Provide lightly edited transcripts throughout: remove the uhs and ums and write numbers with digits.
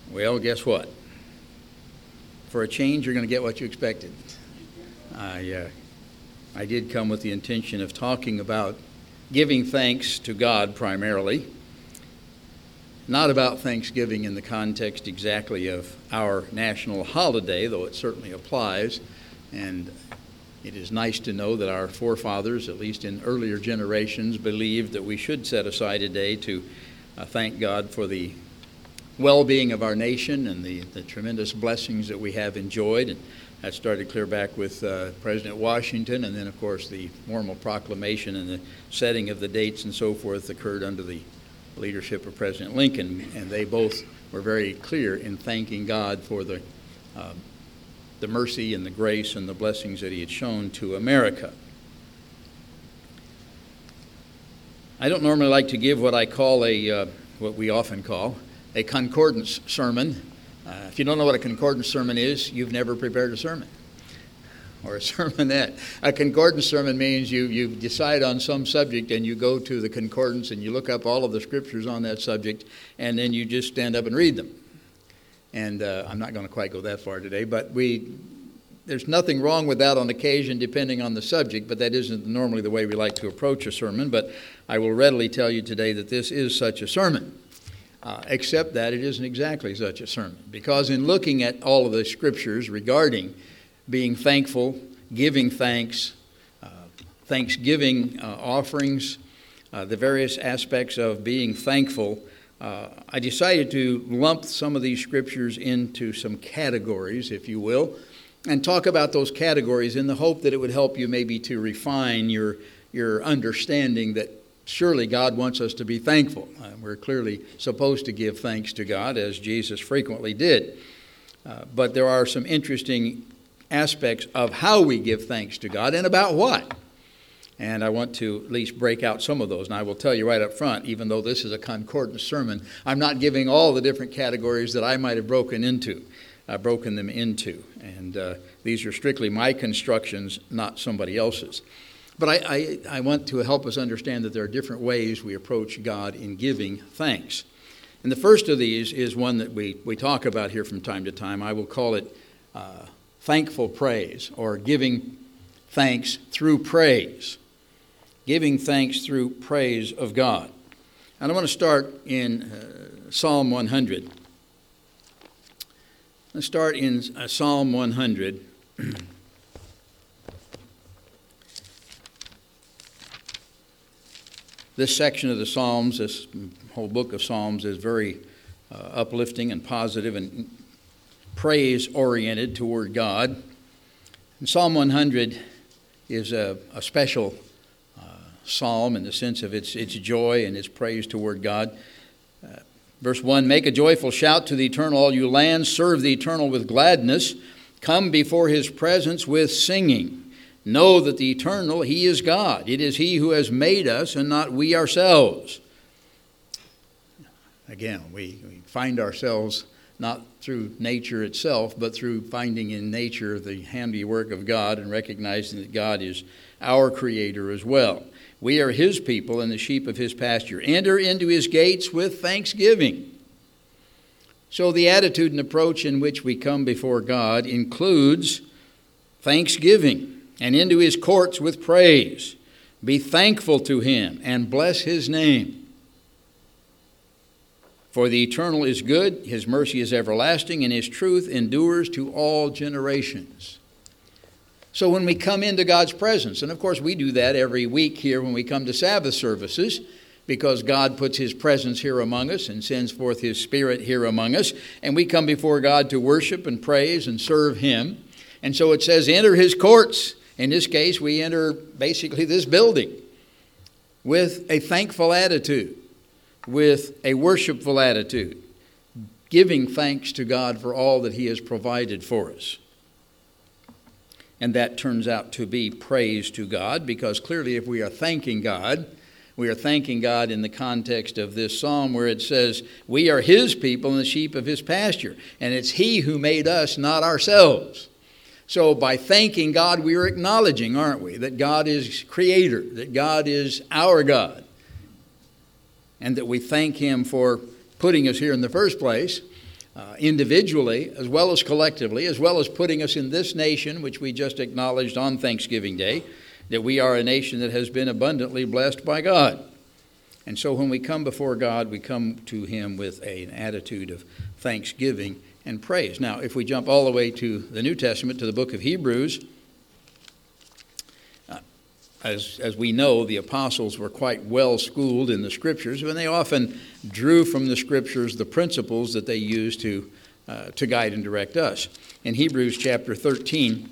Well, guess what? For a change, you're going to get what you expected. I did come with the intention of talking about giving thanks to God primarily, not about Thanksgiving in the context exactly of our national holiday, though it certainly applies. And it is nice to know that our forefathers, at least in earlier generations, believed that we should set aside a day to thank God for the well-being of our nation and the tremendous blessings that we have enjoyed. And that started clear back with President Washington, and then, of course, the formal proclamation and the setting of the dates and so forth occurred under the leadership of President Lincoln, and they both were very clear in thanking God for the mercy and the grace and the blessings that He had shown to America. I don't normally like to give what I call what we often call a concordance sermon. If you don't know what a concordance sermon is, you've never prepared a sermon or a sermonette. A concordance sermon means you decide on some subject and you go to the concordance and you look up all of the scriptures on that subject, and then you just stand up and read them. And I'm not going to quite go that far today, but there's nothing wrong with that on occasion depending on the subject, but that isn't normally the way we like to approach a sermon. But I will readily tell you today that this is such a sermon. Except that it isn't exactly such a sermon. Because in looking at all of the scriptures regarding being thankful, giving thanks, thanksgiving offerings, the various aspects of being thankful, I decided to lump some of these scriptures into some categories, if you will, and talk about those categories in the hope that it would help you maybe to refine your understanding that surely God wants us to be thankful. We're clearly supposed to give thanks to God, as Jesus frequently did. But there are some interesting aspects of how we give thanks to God and about what. And I want to at least break out some of those. And I will tell you right up front, even though this is a concordance sermon, I'm not giving all the different categories that I might have broken them into. And these are strictly my constructions, not somebody else's. But I want to help us understand that there are different ways we approach God in giving thanks. And the first of these is one that we talk about here from time to time. I will call it thankful praise, or giving thanks through praise. Giving thanks through praise of God. And I want to start in Psalm 100. Let's start in Psalm 100. This section of the Psalms, this whole book of Psalms, is very uplifting and positive and praise-oriented toward God. And Psalm 100 is a special psalm in the sense of its joy and its praise toward God. Verse 1, make a joyful shout to the Eternal, all you lands. Serve the Eternal with gladness. Come before His presence with singing. Know that the Eternal, He is God. It is He who has made us and not we ourselves. Again, we find ourselves not through nature itself, but through finding in nature the handiwork of God and recognizing that God is our Creator as well. We are His people and the sheep of His pasture. Enter into His gates with thanksgiving. So the attitude and approach in which we come before God includes thanksgiving. And into His courts with praise. Be thankful to Him and bless His name. For the Eternal is good, His mercy is everlasting, and His truth endures to all generations. So when we come into God's presence, and of course we do that every week here when we come to Sabbath services, because God puts His presence here among us and sends forth His Spirit here among us, and we come before God to worship and praise and serve Him. And so it says, enter His courts. In this case, we enter basically this building with a thankful attitude, with a worshipful attitude, giving thanks to God for all that He has provided for us. And that turns out to be praise to God, because clearly if we are thanking God in the context of this psalm where it says, we are His people and the sheep of His pasture. And it's He who made us, not ourselves. So by thanking God, we are acknowledging, aren't we, that God is Creator, that God is our God, and that we thank Him for putting us here in the first place, individually as well as collectively, as well as putting us in this nation, which we just acknowledged on Thanksgiving Day, that we are a nation that has been abundantly blessed by God. And so when we come before God, we come to Him with an attitude of thanksgiving and praise. Now, if we jump all the way to the New Testament, to the book of Hebrews, as we know, the apostles were quite well schooled in the Scriptures, and they often drew from the Scriptures the principles that they used to guide and direct us. In Hebrews chapter 13,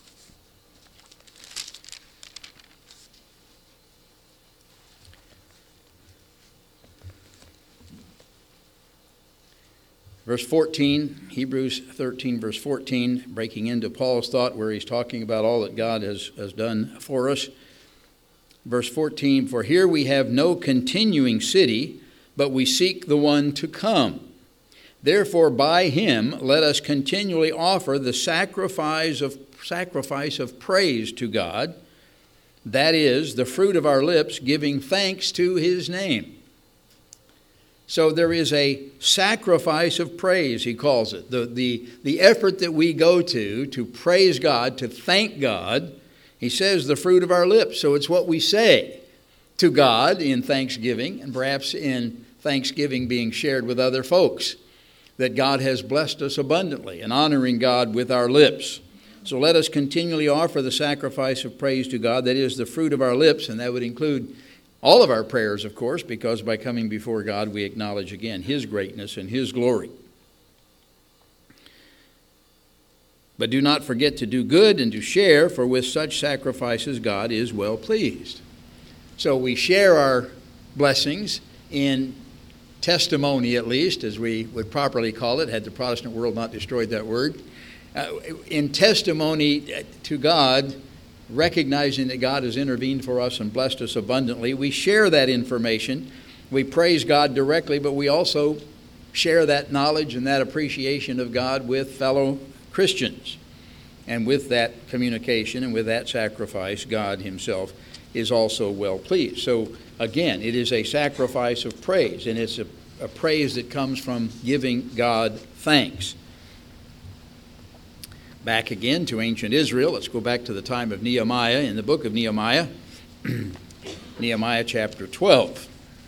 verse 14, Hebrews 13, verse 14, breaking into Paul's thought where he's talking about all that God has done for us. Verse 14, for here we have no continuing city, but we seek the one to come. Therefore by him let us continually offer the sacrifice of praise to God, that is, the fruit of our lips, giving thanks to his name. So there is a sacrifice of praise, he calls it. The effort that we go to praise God, to thank God. He says the fruit of our lips. So it's what we say to God in thanksgiving, and perhaps in thanksgiving being shared with other folks, that God has blessed us abundantly, and honoring God with our lips. So let us continually offer the sacrifice of praise to God, that is the fruit of our lips, and that would include all of our prayers, of course, because by coming before God, we acknowledge again his greatness and his glory. But do not forget to do good and to share, for with such sacrifices God is well pleased. So we share our blessings in testimony, at least, as we would properly call it, had the Protestant world not destroyed that word. In testimony to God, recognizing that God has intervened for us and blessed us abundantly, we share that information. We praise God directly, but we also share that knowledge and that appreciation of God with fellow Christians. And with that communication and with that sacrifice, God himself is also well pleased. So again, it is a sacrifice of praise, and it's a praise that comes from giving God thanks. Back again to ancient Israel. Let's go back to the time of Nehemiah in the book of Nehemiah, Nehemiah chapter 12.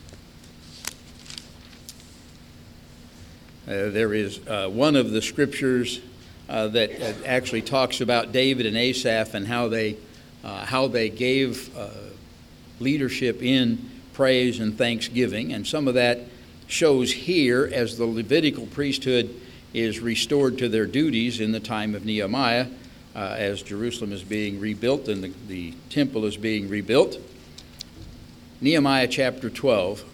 There is one of the scriptures that actually talks about David and Asaph and how they gave leadership in praise and thanksgiving. And some of that shows here as the Levitical priesthood is restored to their duties in the time of Nehemiah as Jerusalem is being rebuilt and the temple is being rebuilt. Nehemiah chapter 12.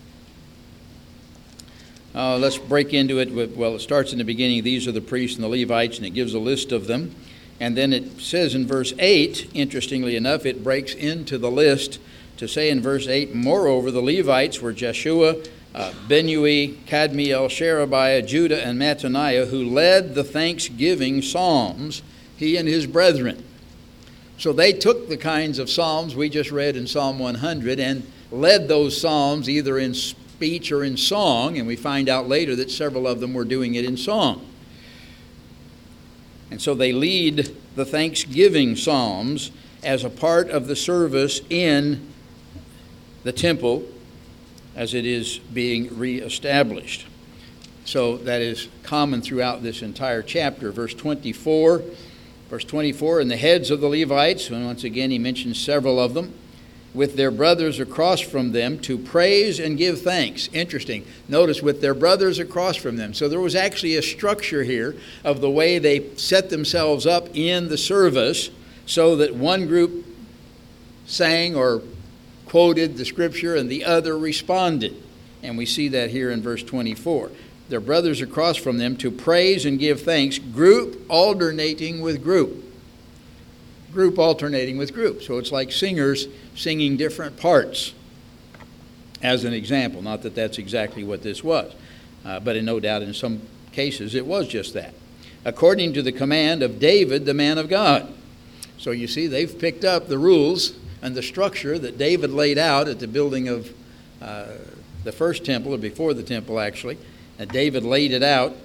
Let's break into it. It starts in the beginning. These are the priests and the Levites, and it gives a list of them. And then it says in verse 8, interestingly enough, it breaks into the list to say in verse 8, moreover, the Levites were Jeshua, Benui, Kadmiel, Sherebiah, Judah, and Mattaniah, who led the thanksgiving psalms, he and his brethren. So they took the kinds of psalms we just read in Psalm 100 and led those psalms either in speech or in song, and we find out later that several of them were doing it in song. And so they lead the thanksgiving psalms as a part of the service in the temple as it is being reestablished. So that is common throughout this entire chapter. Verse 24, and the heads of the Levites, and once again he mentions several of them, with their brothers across from them to praise and give thanks. Interesting. Notice, with their brothers across from them. So there was actually a structure here of the way they set themselves up in the service so that one group sang or quoted the scripture and the other responded. And we see that here in verse 24. Their brothers across from them to praise and give thanks, group alternating with group. Group alternating with group. So it's like singers singing different parts, as an example. Not that that's exactly what this was, but no doubt in some cases it was just that. According to the command of David, the man of God. So you see, they've picked up the rules and the structure that David laid out at the building of the first temple, or before the temple actually. And David laid it out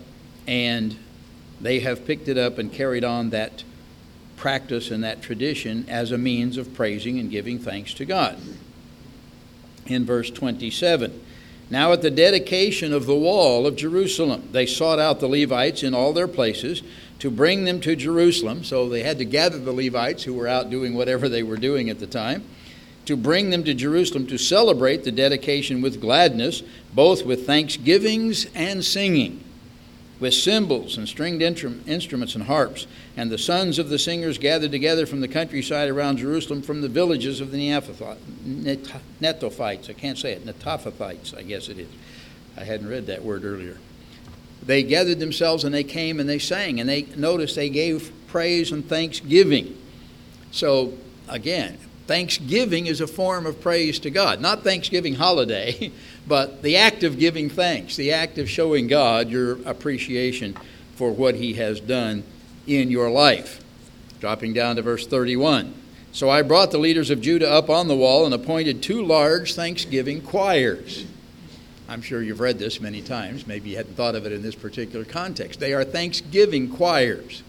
And they have picked it up and carried on that practice and that tradition as a means of praising and giving thanks to God. In verse 27, now at the dedication of the wall of Jerusalem, they sought out the Levites in all their places to bring them to Jerusalem. So they had to gather the Levites who were out doing whatever they were doing at the time, to bring them to Jerusalem to celebrate the dedication with gladness, both with thanksgivings and singing, with cymbals and stringed instruments and harps. And the sons of the singers gathered together from the countryside around Jerusalem, from the villages of the Netophites. I can't say it. Netophathites, I guess it is. I hadn't read that word earlier. They gathered themselves and they came and they sang. And they noticed they gave praise and thanksgiving. So, again, thanksgiving is a form of praise to God. Not Thanksgiving holiday, but the act of giving thanks, the act of showing God your appreciation for what He has done in your life. Dropping down to verse 31. So I brought the leaders of Judah up on the wall and appointed 2 large thanksgiving choirs. I'm sure you've read this many times. Maybe you hadn't thought of it in this particular context. They are thanksgiving choirs.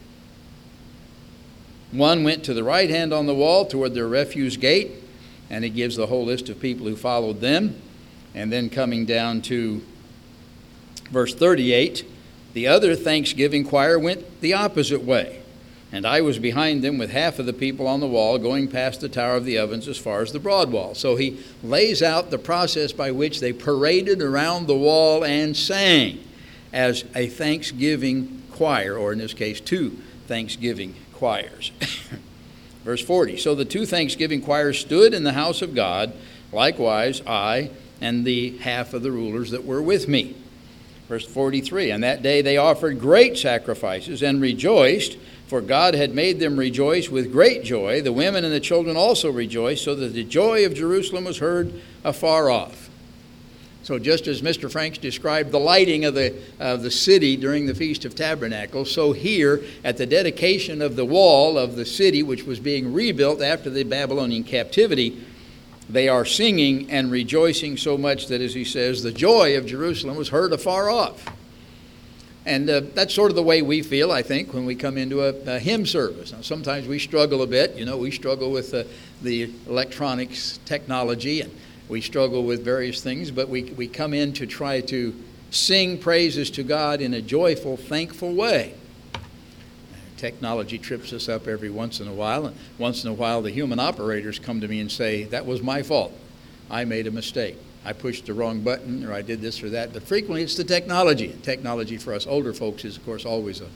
One went to the right hand on the wall toward their refuse gate, and it gives the whole list of people who followed them. And then coming down to verse 38, the other thanksgiving choir went the opposite way. And I was behind them with half of the people on the wall, going past the Tower of the Ovens as far as the broad wall. So he lays out the process by which they paraded around the wall and sang as a thanksgiving choir, or in this case, 2 thanksgiving choirs. Verse 40, so the 2 thanksgiving choirs stood in the house of God, likewise I and the half of the rulers that were with me. Verse 43, and that day they offered great sacrifices and rejoiced, for God had made them rejoice with great joy. The women and the children also rejoiced, so that the joy of Jerusalem was heard afar off. So just as Mr. Franks described the lighting of the city during the Feast of Tabernacles, so here at the dedication of the wall of the city, which was being rebuilt after the Babylonian captivity, they are singing and rejoicing so much that, as he says, the joy of Jerusalem was heard afar off. And that's sort of the way we feel, I think, when we come into a hymn service. Now, sometimes we struggle a bit. You know, we struggle with the electronics technology, and we struggle with various things, but we come in to try to sing praises to God in a joyful, thankful way. Technology trips us up every once in a while, and once in a while the human operators come to me and say, that was my fault. I made a mistake. I pushed the wrong button, or I did this or that. But frequently it's the technology. And technology for us older folks is, of course, always a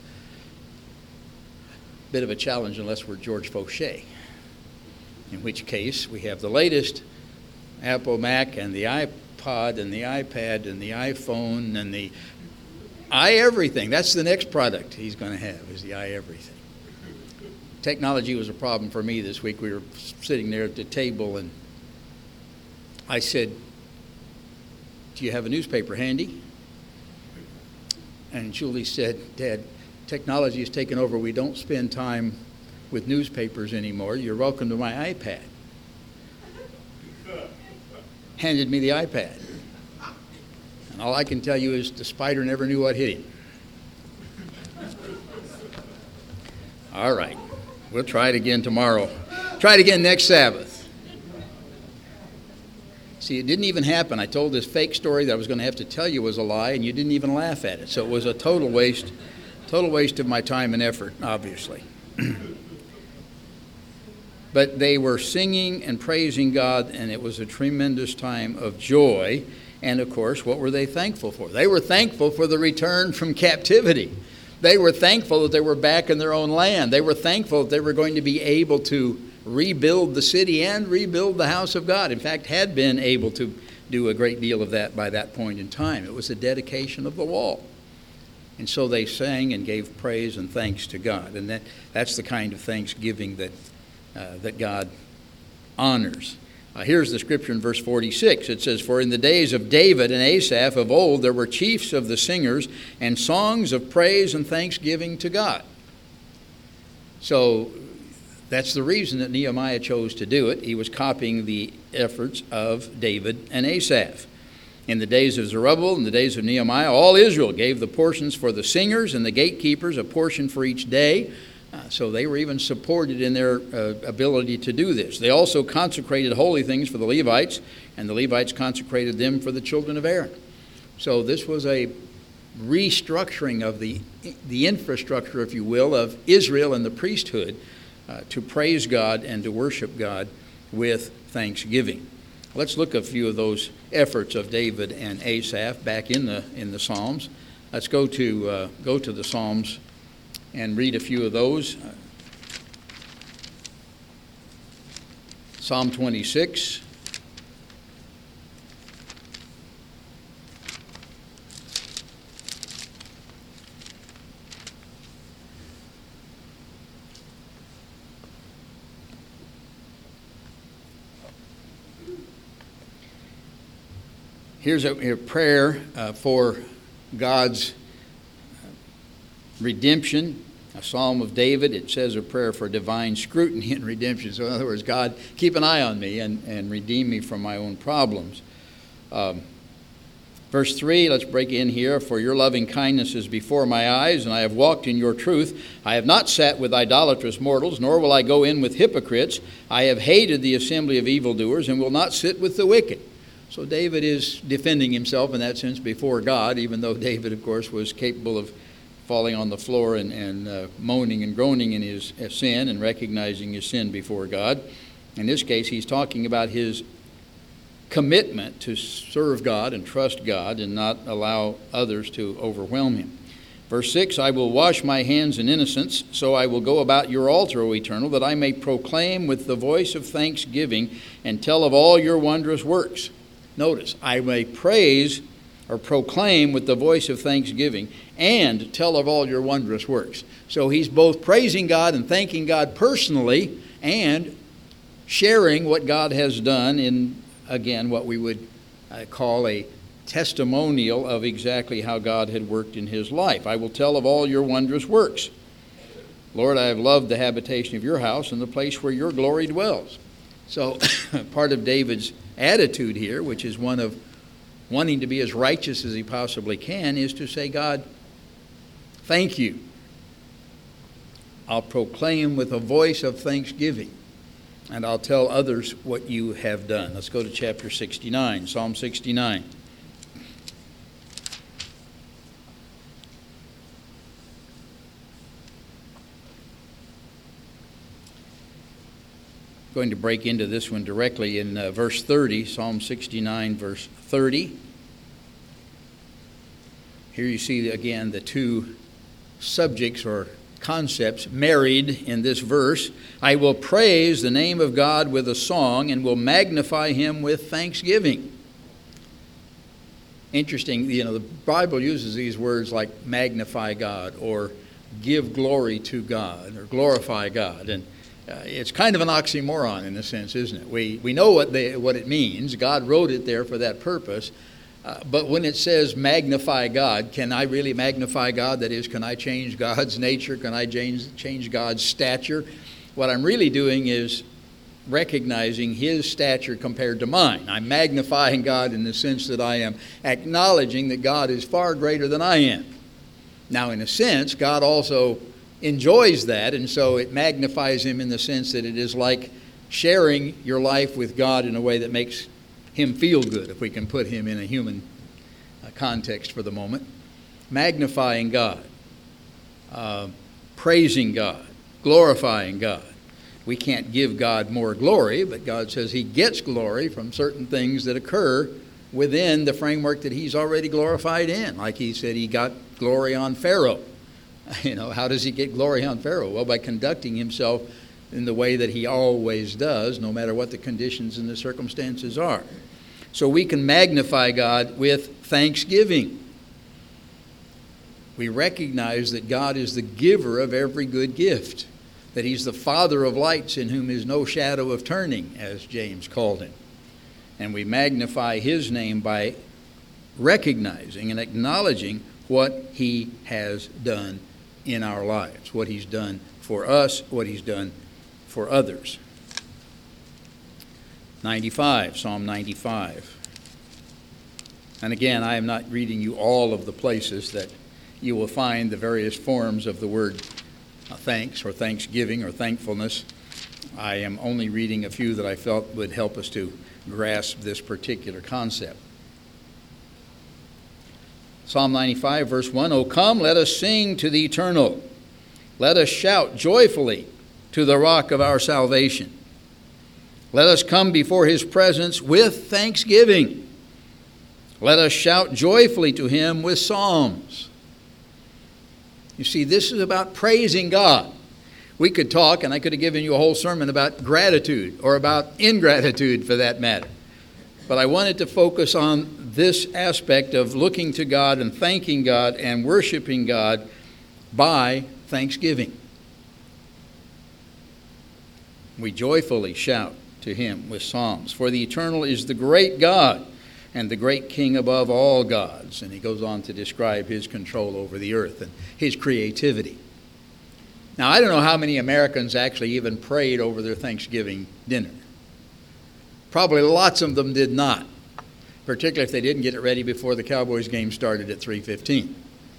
bit of a challenge unless we're George Fauché, in which case we have the latest Apple Mac and the iPod and the iPad and the iPhone and the iEverything. That's the next product he's going to have, is the iEverything. Technology was a problem for me this week. We were sitting there at the table, and I said, do you have a newspaper handy? And Julie said, Dad, technology has taken over. We don't spend time with newspapers anymore. You're welcome to my iPad. Handed me the iPad. And all I can tell you is the spider never knew what hit him. All right. We'll try it again tomorrow. Try it again next Sabbath. See, it didn't even happen. I told this fake story that I was going to have to tell you was a lie, and you didn't even laugh at it. So it was a total waste of my time and effort, obviously. But they were singing and praising God, and it was a tremendous time of joy. And, of course, what were they thankful for? They were thankful for the return from captivity. They were thankful that they were back in their own land. They were thankful that they were going to be able to rebuild the city and rebuild the house of God. In fact, had been able to do a great deal of that by that point in time. It was the dedication of the wall. And so they sang and gave praise and thanks to God. And that's the kind of thanksgiving that God honors. Here's the scripture in verse 46. It says, for in the days of David and Asaph of old, there were chiefs of the singers and songs of praise and thanksgiving to God. So that's the reason that Nehemiah chose to do it. He was copying the efforts of David and Asaph. In the days of Zerubbabel, in the days of Nehemiah, all Israel gave the portions for the singers and the gatekeepers, a portion for each day. So they were even supported in their ability to do this. They also consecrated holy things for the Levites, and the Levites consecrated them for the children of Aaron. So this was a restructuring of the infrastructure, if you will, of Israel and the priesthood to praise God and to worship God with thanksgiving. Let's look at a few of those efforts of David and Asaph back in the Psalms. Let's go to the Psalms and read a few of those. Psalm 26. Here's a prayer for God's redemption, a psalm of David. It says a prayer for divine scrutiny and redemption. So in other words, God, keep an eye on me and redeem me from my own problems. Verse 3, let's break in here. For your loving kindness is before my eyes, and I have walked in your truth. I have not sat with idolatrous mortals, nor will I go in with hypocrites. I have hated the assembly of evildoers, and will not sit with the wicked. So David is defending himself in that sense before God, even though David, of course, was capable of falling on the floor and moaning and groaning in his sin and recognizing his sin before God. In this case, he's talking about his commitment to serve God and trust God and not allow others to overwhelm him. Verse 6, I will wash my hands in innocence, so I will go about your altar, O Eternal, that I may proclaim with the voice of thanksgiving and tell of all your wondrous works. Notice, I may praise or proclaim with the voice of thanksgiving and tell of all your wondrous works. So he's both praising God and thanking God personally and sharing what God has done in, again, what we would call a testimonial of exactly how God had worked in his life. I will tell of all your wondrous works. Lord, I have loved the habitation of your house and the place where your glory dwells. So part of David's attitude here, which is one of wanting to be as righteous as he possibly can, is to say, God, thank you. I'll proclaim with a voice of thanksgiving, and I'll tell others what you have done. Let's go to chapter 69, Psalm 69. Going to break into this one directly in verse 30, Psalm 69, verse 30. Here you see again the two subjects or concepts married in this verse. I will praise the name of God with a song and will magnify him with thanksgiving. Interesting, the Bible uses these words like magnify God or give glory to God or glorify God. And it's kind of an oxymoron in a sense, isn't it? We know what it means. God wrote it there for that purpose. But when it says magnify God, can I really magnify God? That is, can I change God's nature? Can I change God's stature? What I'm really doing is recognizing his stature compared to mine. I'm magnifying God in the sense that I am acknowledging that God is far greater than I am. Now, in a sense, God also enjoys that, and so it magnifies him in the sense that it is like sharing your life with God in a way that makes him feel good, if we can put him in a human context for the moment. Magnifying God, praising God, glorifying God. We can't give God more glory, but God says he gets glory from certain things that occur within the framework that he's already glorified in. Like he said, he got glory on Pharaoh. How does he get glory on Pharaoh? Well, by conducting himself in the way that he always does, no matter what the conditions and the circumstances are. So we can magnify God with thanksgiving. We recognize that God is the giver of every good gift, that he's the Father of lights in whom is no shadow of turning, as James called him. And we magnify his name by recognizing and acknowledging what he has done in our lives, what he's done for us, what he's done for others. 95, Psalm 95. And again, I am not reading you all of the places that you will find the various forms of the word thanks or thanksgiving or thankfulness. I am only reading a few that I felt would help us to grasp this particular concept. Psalm 95, verse 1, O come, let us sing to the Eternal. Let us shout joyfully to the rock of our salvation. Let us come before his presence with thanksgiving. Let us shout joyfully to him with psalms. You see, this is about praising God. We could talk, and I could have given you a whole sermon about gratitude, or about ingratitude for that matter. But I wanted to focus on this aspect of looking to God and thanking God and worshiping God by thanksgiving. We joyfully shout to him with psalms. For the Eternal is the great God and the great King above all gods. And he goes on to describe his control over the earth and his creativity. Now, I don't know how many Americans actually even prayed over their Thanksgiving dinner. Probably lots of them did not, particularly if they didn't get it ready before the Cowboys game started at 3:15.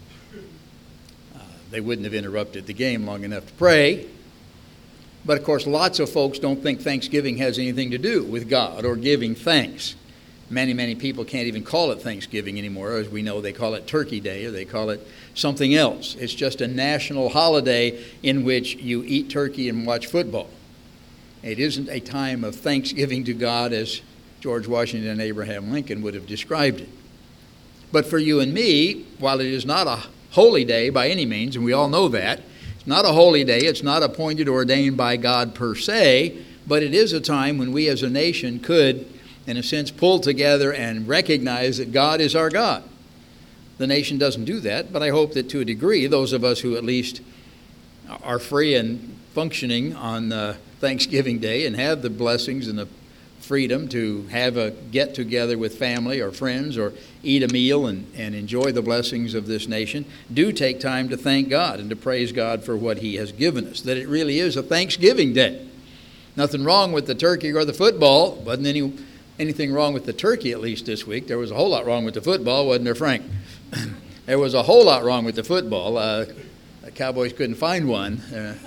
They wouldn't have interrupted the game long enough to pray. But, of course, lots of folks don't think Thanksgiving has anything to do with God or giving thanks. Many people can't even call it Thanksgiving anymore. As we know, they call it Turkey Day or they call it something else. It's just a national holiday in which you eat turkey and watch football. It isn't a time of thanksgiving to God as George Washington and Abraham Lincoln would have described it. But for you and me, while it is not a holy day by any means, and we all know that, it's not a holy day, it's not appointed or ordained by God per se, but it is a time when we as a nation could, in a sense, pull together and recognize that God is our God. The nation doesn't do that, but I hope that to a degree, those of us who at least are free and functioning on Thanksgiving Day and have the blessings and the freedom to have a get-together with family or friends or eat a meal and enjoy the blessings of this nation, do take time to thank God and to praise God for what he has given us, that it really is a Thanksgiving Day. Nothing wrong with the turkey or the football. Wasn't anything wrong with the turkey, at least this week. There was a whole lot wrong with the football, wasn't there, Frank? There was a whole lot wrong with the football. The Cowboys couldn't find one.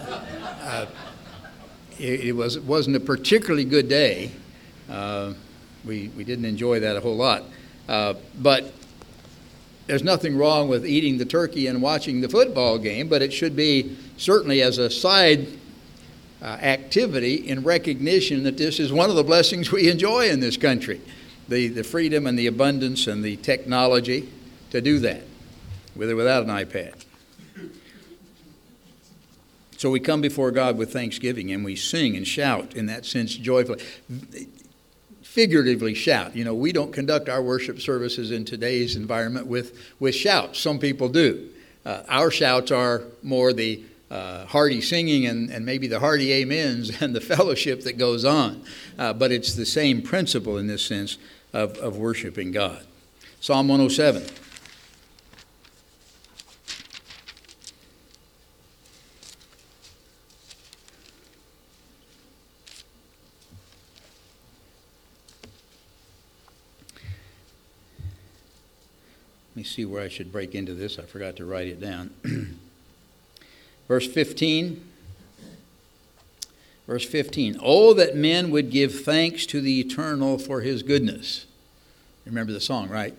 It wasn't a particularly good day. We didn't enjoy that a whole lot. But there's nothing wrong with eating the turkey and watching the football game, but it should be certainly as a side activity in recognition that this is one of the blessings we enjoy in this country, the freedom and the abundance and the technology to do that, with or without an iPad. So we come before God with thanksgiving and we sing and shout in that sense joyfully. Figuratively shout. You know, we don't conduct our worship services in today's environment with shouts. Some people do. Our shouts are more the hearty singing and maybe the hearty amens and the fellowship that goes on. But it's the same principle in this sense of worshiping God. Psalm 107. Let me see where I should break into this. I forgot to write it down. Verse 15. Verse 15. Oh, that men would give thanks to the Eternal for his goodness. Remember the song, right?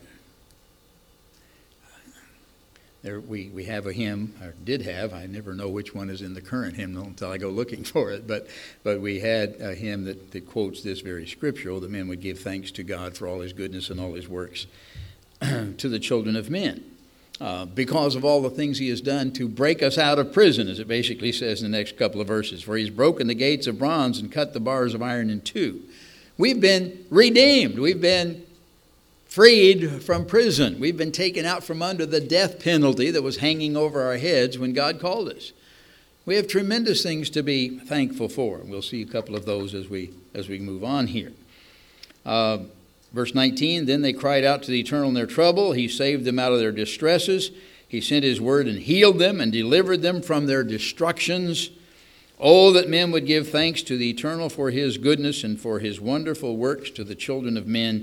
There we have a hymn, or did have. I never know which one is in the current hymnal until I go looking for it. But we had a hymn that quotes this very scripture. Oh, that men would give thanks to God for all his goodness and all his works to the children of men. Because of all the things he has done to break us out of prison, as it basically says in the next couple of verses. For he's broken the gates of bronze and cut the bars of iron in two. We've been redeemed. We've been freed from prison. We've been taken out from under the death penalty that was hanging over our heads when God called us. We have tremendous things to be thankful for. We'll see a couple of those as we move on here. Verse 19, then they cried out to the Eternal in their trouble. He saved them out of their distresses. He sent his word and healed them and delivered them from their destructions. Oh, that men would give thanks to the Eternal for his goodness and for his wonderful works to the children of men.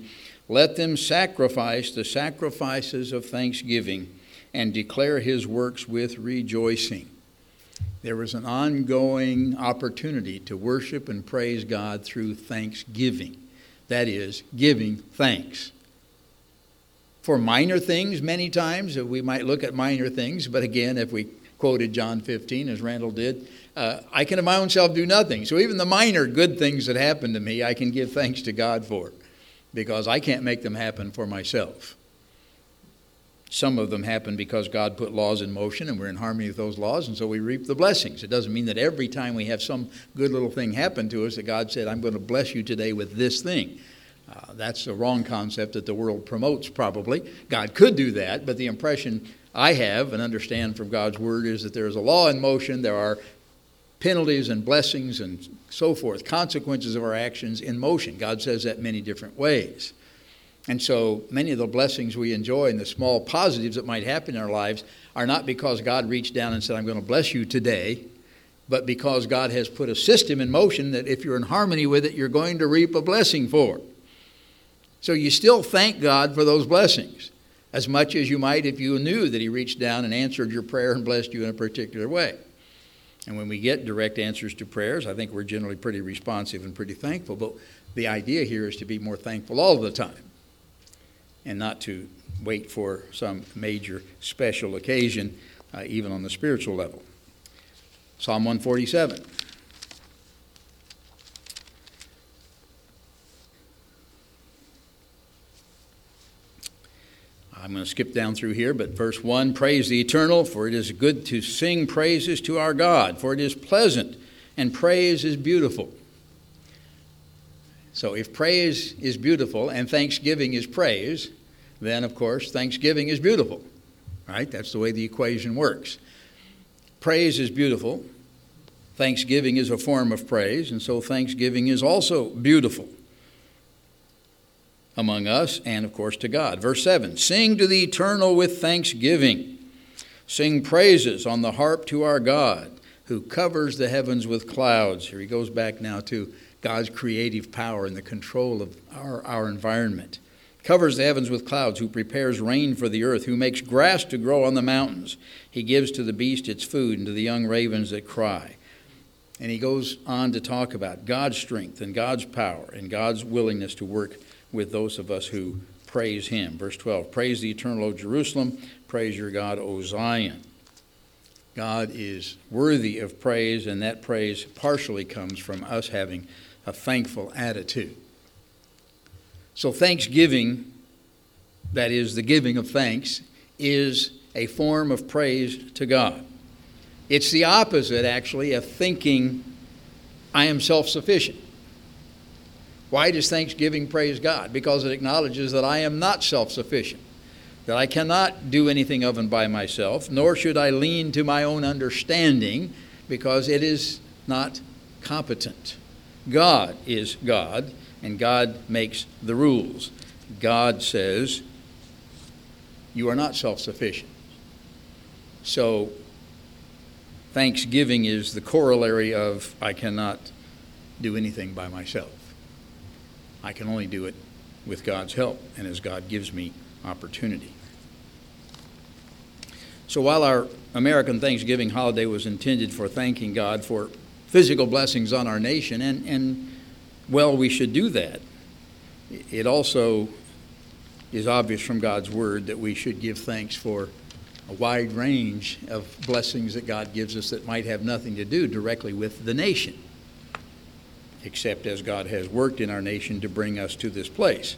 Let them sacrifice the sacrifices of thanksgiving and declare his works with rejoicing. There was an ongoing opportunity to worship and praise God through thanksgiving. That is, giving thanks. For minor things, many times, we might look at minor things, but again, if we quoted John 15, as Randall did, I can of my own self do nothing. So even the minor good things that happen to me, I can give thanks to God for, because I can't make them happen for myself. Some of them happen because God put laws in motion and we're in harmony with those laws, and so we reap the blessings. It doesn't mean that every time we have some good little thing happen to us that God said, I'm going to bless you today with this thing. That's a wrong concept that the world promotes, probably. God could do that, but the impression I have and understand from God's Word is that there is a law in motion. There are penalties and blessings and so forth, consequences of our actions in motion. God says that many different ways. And so many of the blessings we enjoy and the small positives that might happen in our lives are not because God reached down and said, I'm going to bless you today, but because God has put a system in motion that if you're in harmony with it, you're going to reap a blessing for. So you still thank God for those blessings as much as you might if you knew that he reached down and answered your prayer and blessed you in a particular way. And when we get direct answers to prayers, I think we're generally pretty responsive and pretty thankful. But the idea here is to be more thankful all the time and not to wait for some major special occasion, even on the spiritual level. Psalm 147. I'm going to skip down through here, but verse 1, praise the eternal, for it is good to sing praises to our God, for it is pleasant, and praise is beautiful. So if praise is beautiful and thanksgiving is praise, then, of course, thanksgiving is beautiful, right? That's the way the equation works. Praise is beautiful. Thanksgiving is a form of praise, and so thanksgiving is also beautiful among us and, of course, to God. Verse 7, sing to the eternal with thanksgiving. Sing praises on the harp to our God, who covers the heavens with clouds. Here he goes back now to God's creative power and the control of our environment. Covers the heavens with clouds, who prepares rain for the earth, who makes grass to grow on the mountains. He gives to the beast its food and to the young ravens that cry. And he goes on to talk about God's strength and God's power and God's willingness to work with those of us who praise him. Verse 12, praise the eternal, O Jerusalem. Praise your God, O Zion. God is worthy of praise, and that praise partially comes from us having a thankful attitude. So thanksgiving, that is the giving of thanks, is a form of praise to God. It's the opposite, actually, of thinking I am self-sufficient. Why does thanksgiving praise God? Because it acknowledges that I am not self-sufficient, that I cannot do anything of and by myself, nor should I lean to my own understanding, because it is not competent. God is God, and God makes the rules. God says, you are not self-sufficient. So thanksgiving is the corollary of I cannot do anything by myself. I can only do it with God's help and as God gives me opportunity. So while our American Thanksgiving holiday was intended for thanking God for physical blessings on our nation, and well, we should do that, it also is obvious from God's Word that we should give thanks for a wide range of blessings that God gives us that might have nothing to do directly with the nation, except as God has worked in our nation to bring us to this place.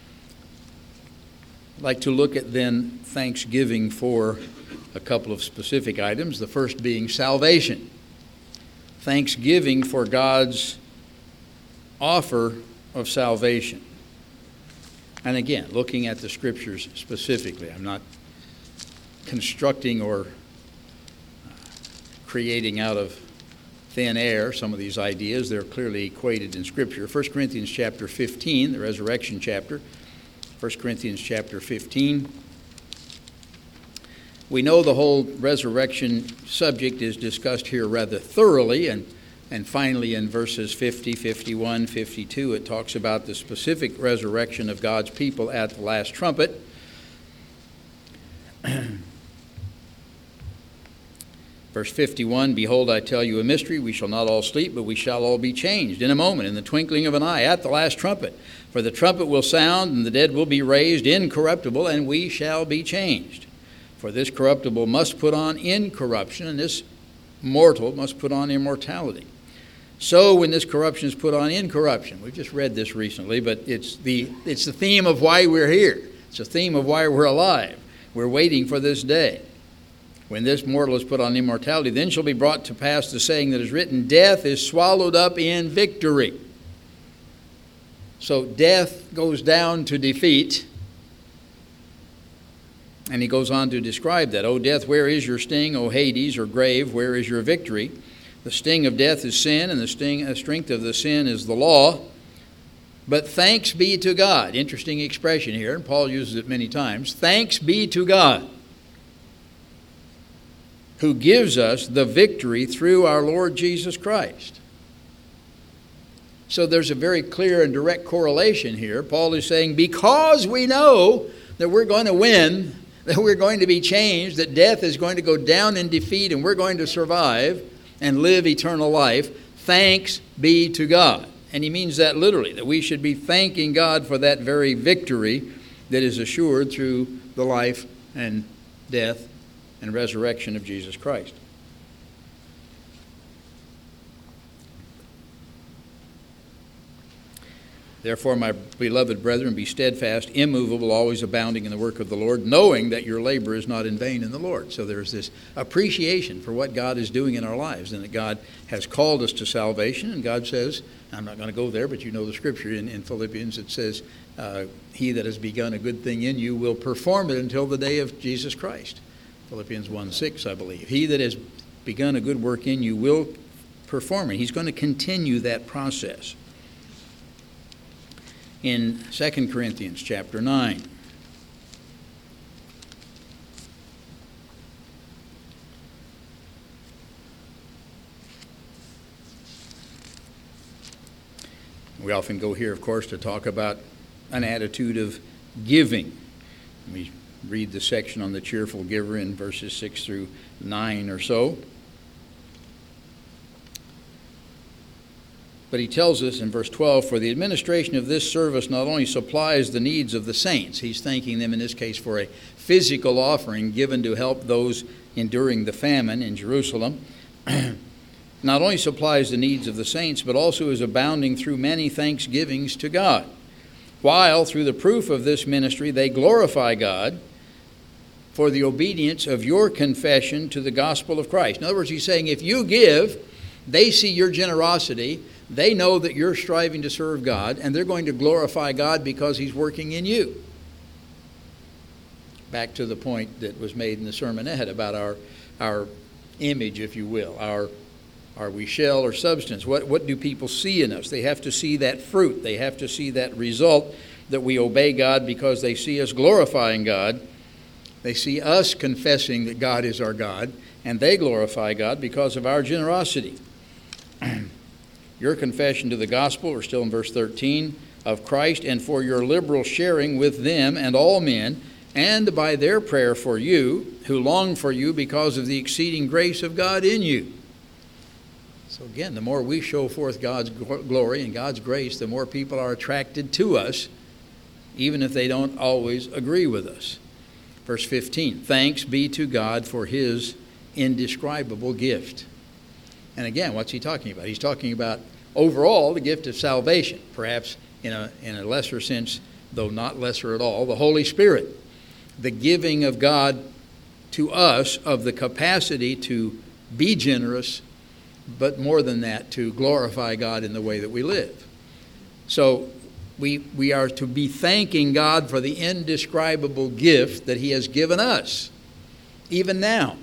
I'd like to look at then thanksgiving for a couple of specific items, the first being salvation. Thanksgiving for God's offer of salvation. And again, looking at the Scriptures specifically, I'm not constructing or creating out of thin air some of these ideas. They're clearly equated in Scripture. 1 Corinthians chapter 15, the resurrection chapter. 1 Corinthians chapter 15. We know the whole resurrection subject is discussed here rather thoroughly, and And finally, in verses 50, 51, 52, it talks about the specific resurrection of God's people at the last trumpet. Verse 51, behold, I tell you a mystery. We shall not all sleep, but we shall all be changed in a moment, in the twinkling of an eye, at the last trumpet. For the trumpet will sound, and the dead will be raised incorruptible, and we shall be changed. For this corruptible must put on incorruption, and this mortal must put on immortality. So when this corruption is put on incorruption, we've just read this recently, but it's the theme of why we're here. It's the theme of why we're alive. We're waiting for this day. When this mortal is put on immortality, then shall be brought to pass the saying that is written, death is swallowed up in victory. So death goes down to defeat. And he goes on to describe that. O death, where is your sting? O Hades, or grave, where is your victory? The sting of death is sin, and the strength of the sin is the law. But thanks be to God. Interesting expression here, and Paul uses it many times. Thanks be to God, who gives us the victory through our Lord Jesus Christ. So there's a very clear and direct correlation here. Paul is saying, because we know that we're going to win, that we're going to be changed, that death is going to go down in defeat, and we're going to survive and live eternal life, thanks be to God. And he means that literally, that we should be thanking God for that very victory that is assured through the life and death and resurrection of Jesus Christ. Therefore, my beloved brethren, be steadfast, immovable, always abounding in the work of the Lord, knowing that your labor is not in vain in the Lord. So there's this appreciation for what God is doing in our lives, and that God has called us to salvation. And God says, I'm not going to go there, but you know the scripture in Philippians, it says, he that has begun a good thing in you will perform it until the day of Jesus Christ. Philippians 1:6, I believe. He that has begun a good work in you will perform it. He's going to continue that process. In 2 Corinthians chapter 9, we often go here, of course, to talk about an attitude of giving. We read the section on the cheerful giver in verses 6 through 9 or so. But he tells us in verse 12, for the administration of this service not only supplies the needs of the saints, he's thanking them in this case for a physical offering given to help those enduring the famine in Jerusalem, not only supplies the needs of the saints, but also is abounding through many thanksgivings to God, while through the proof of this ministry they glorify God for the obedience of your confession to the gospel of Christ. In other words, he's saying if you give, they see your generosity, they know that you're striving to serve God, and they're going to glorify God because he's working in you. Back to the point that was made in the sermonette about our image, if you will. Are we shell or substance? What do people see in us? They have to see that fruit. They have to see that result, that we obey God because they see us glorifying God. They see us confessing that God is our God, and they glorify God because of our generosity. Your confession to the gospel, we're still in verse 13, of Christ, and for your liberal sharing with them and all men, and by their prayer for you, who long for you because of the exceeding grace of God in you. So again, the more we show forth God's glory and God's grace, the more people are attracted to us, even if they don't always agree with us. Verse 15, thanks be to God for his indescribable gift. And again, what's he talking about? He's talking about overall the gift of salvation, perhaps in a lesser sense, though not lesser at all, the Holy Spirit. The giving of God to us of the capacity to be generous, but more than that, to glorify God in the way that we live. So we are to be thanking God for the indescribable gift that he has given us, even now,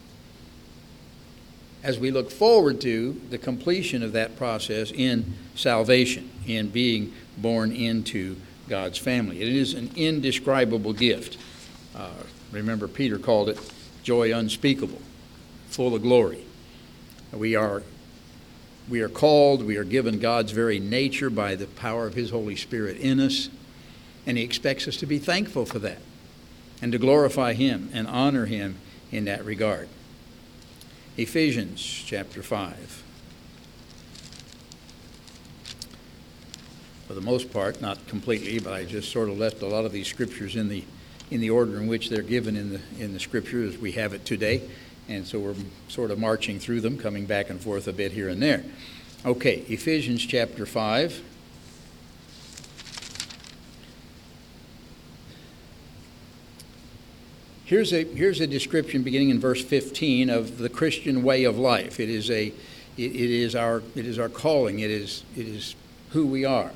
as we look forward to the completion of that process in salvation, in being born into God's family. It is an indescribable gift. Remember, Peter called it joy unspeakable, full of glory. We are We are called, we are given God's very nature by the power of His Holy Spirit in us, and He expects us to be thankful for that and to glorify Him and honor Him in that regard. Ephesians chapter 5. For the most part, not completely, but I just sort of left a lot of these scriptures in the order in which they're given in the scripture as we have it today. And so we're sort of marching through them, coming back and forth a bit here and there. Okay, Ephesians chapter 5. Here's a description beginning in verse 15 of the Christian way of life. It is our calling. It is who we are.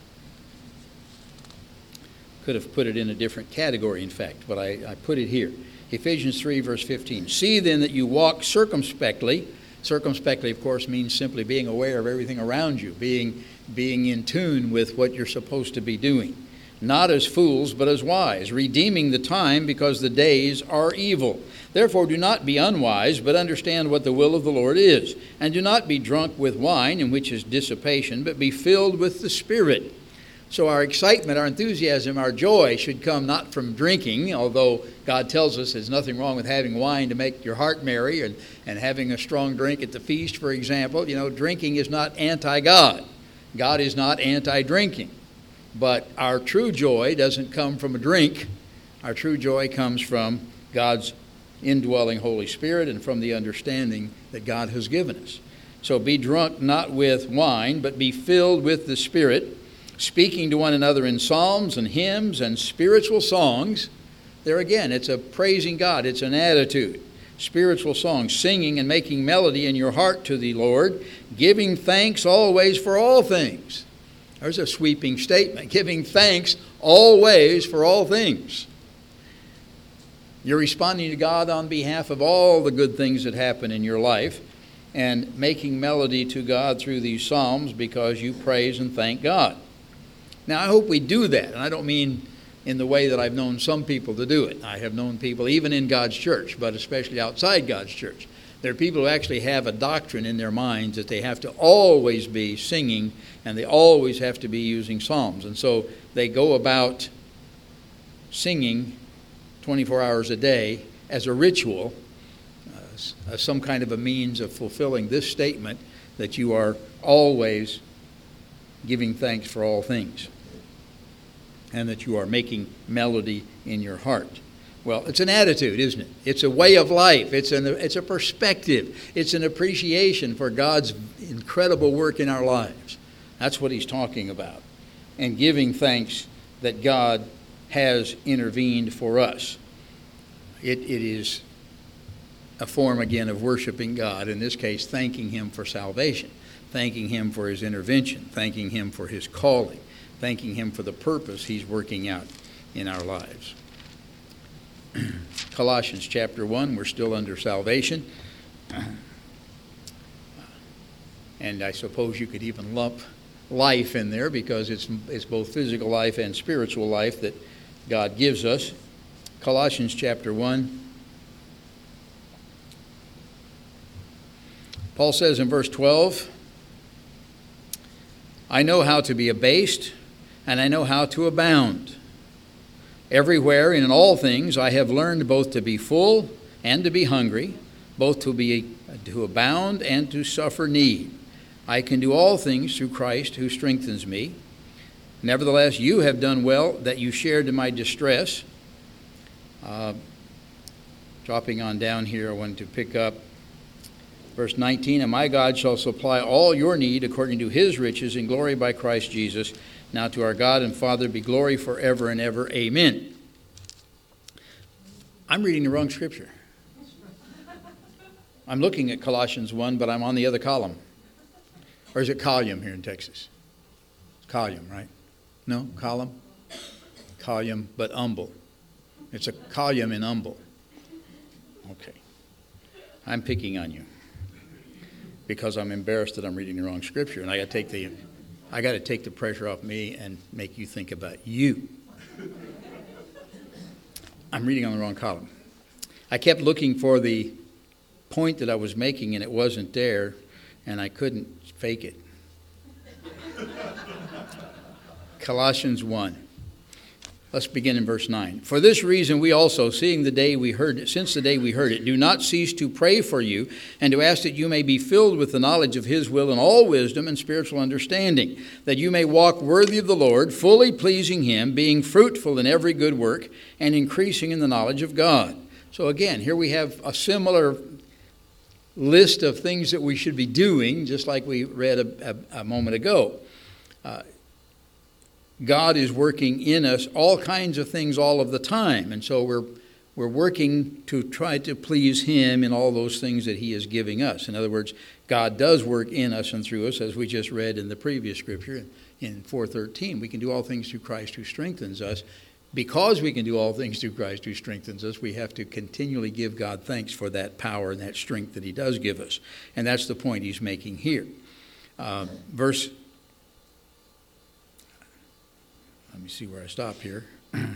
Could have put it in a different category, in fact, but I put it here. Ephesians 3, verse 15. See then that you walk circumspectly. Circumspectly, of course, means simply being aware of everything around you, being in tune with what you're supposed to be doing. Not as fools, but as wise, redeeming the time because the days are evil. Therefore do not be unwise, but understand what the will of the Lord is. And do not be drunk with wine, in which is dissipation, but be filled with the Spirit. So our excitement, our enthusiasm, our joy should come not from drinking, although God tells us there's nothing wrong with having wine to make your heart merry and having a strong drink at the feast, for example. You know, drinking is not anti-God. God is not anti-drinking. But our true joy doesn't come from a drink. Our true joy comes from God's indwelling Holy Spirit and from the understanding that God has given us. So be drunk not with wine, but be filled with the Spirit, speaking to one another in psalms and hymns and spiritual songs. There again, it's a praising God. It's an attitude. Spiritual songs, singing and making melody in your heart to the Lord, giving thanks always for all things. There's a sweeping statement. Giving thanks always for all things. You're responding to God on behalf of all the good things that happen in your life and making melody to God through these psalms because you praise and thank God. Now, I hope we do that, and I don't mean in the way that I've known some people to do it. I have known people even in God's church, but especially outside God's church. There are people who actually have a doctrine in their minds that they have to always be singing and they always have to be using psalms. And so they go about singing 24 hours a day as a ritual, as some kind of a means of fulfilling this statement that you are always giving thanks for all things and that you are making melody in your heart. Well, it's an attitude, isn't it? It's a way of life. It's a perspective. It's an appreciation for God's incredible work in our lives. That's what he's talking about. And giving thanks that God has intervened for us. It is a form, again, of worshiping God. In this case, thanking him for salvation, thanking him for his intervention, thanking him for his calling, thanking him for the purpose he's working out in our lives. Colossians chapter 1, we're still under salvation. And I suppose you could even lump life in there because it's both physical life and spiritual life that God gives us. Colossians chapter 1. Paul says in verse 12, I know how to be abased, and I know how to abound. Everywhere and in all things I have learned both to be full and to be hungry, both to abound and to suffer need. I can do all things through Christ who strengthens me. Nevertheless, you have done well that you shared in my distress. Dropping on down here, I want to pick up verse 19. And my God shall supply all your need according to his riches in glory by Christ Jesus. Now to our God and Father be glory forever and ever. Amen. I'm reading the wrong scripture. I'm looking at Colossians 1, but I'm on the other column. Or is it column here in Texas? It's column, right? No? Column? Column, but humble. It's a column in humble. Okay. I'm picking on you because I'm embarrassed that I'm reading the wrong scripture, and I got to take the pressure off me and make you think about you. I'm reading on the wrong column. I kept looking for the point that I was making, and it wasn't there. and I couldn't fake it. Colossians 1. Let's begin in verse 9. For this reason we also, since the day we heard it, do not cease to pray for you and to ask that you may be filled with the knowledge of his will in all wisdom and spiritual understanding, that you may walk worthy of the Lord, fully pleasing him, being fruitful in every good work and increasing in the knowledge of God. So again, here we have a similar list of things that we should be doing, just like we read a moment ago. God is working in us all kinds of things all of the time. And so we're working to try to please him in all those things that he is giving us. In other words, God does work in us and through us, as we just read in the previous scripture in 4:13. We can do all things through Christ who strengthens us. Because we can do all things through Christ who strengthens us, we have to continually give God thanks for that power and that strength that he does give us. And that's the point he's making here. Let me see where I stop here.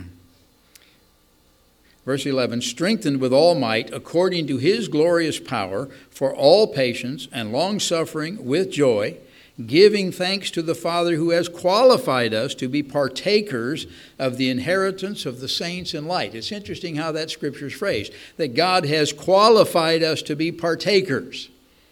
Verse 11, strengthened with all might according to his glorious power for all patience and long-suffering with joy, giving thanks to the Father who has qualified us to be partakers of the inheritance of the saints in light. It's interesting how that scripture is phrased, that God has qualified us to be partakers.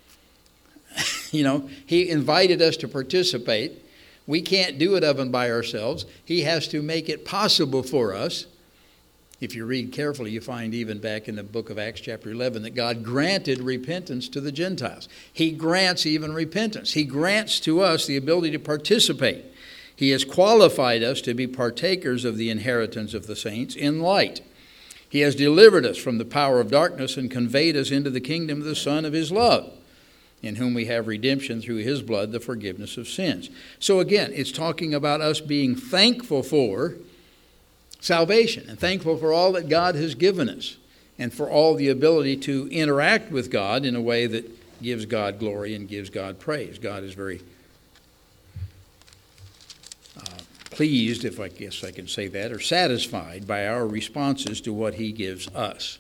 He invited us to participate. We can't do it of and by ourselves. He has to make it possible for us. If you read carefully, you find even back in the book of Acts chapter 11 that God granted repentance to the Gentiles. He grants even repentance. He grants to us the ability to participate. He has qualified us to be partakers of the inheritance of the saints in light. He has delivered us from the power of darkness and conveyed us into the kingdom of the Son of his love, in whom we have redemption through his blood, the forgiveness of sins. So again, it's talking about us being thankful for salvation and thankful for all that God has given us and for all the ability to interact with God in a way that gives God glory and gives God praise. God is very pleased, if I guess I can say that, or satisfied by our responses to what he gives us.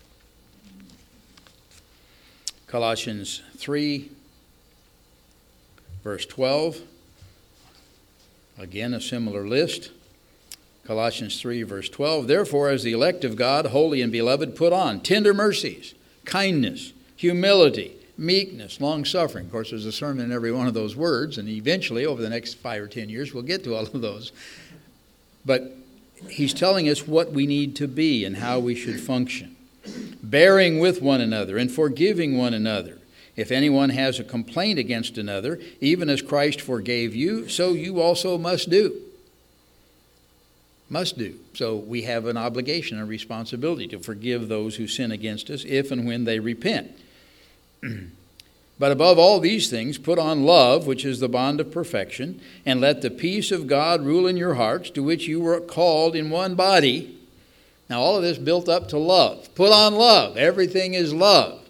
Colossians 3, verse 12. Again, a similar list. Colossians 3, verse 12. Therefore, as the elect of God, holy and beloved, put on tender mercies, kindness, humility, meekness, long-suffering. Of course, there's a sermon in every one of those words, and eventually, over the next 5 or 10 years, we'll get to all of those. But he's telling us what we need to be and how we should function. Bearing with one another and forgiving one another. If anyone has a complaint against another, even as Christ forgave you, so you also must do. Must do. So we have an obligation, a responsibility to forgive those who sin against us if and when they repent. But above all these things, put on love, which is the bond of perfection, and let the peace of God rule in your hearts, to which you were called in one body. Now, all of this built up to love. Put on love. Everything is love.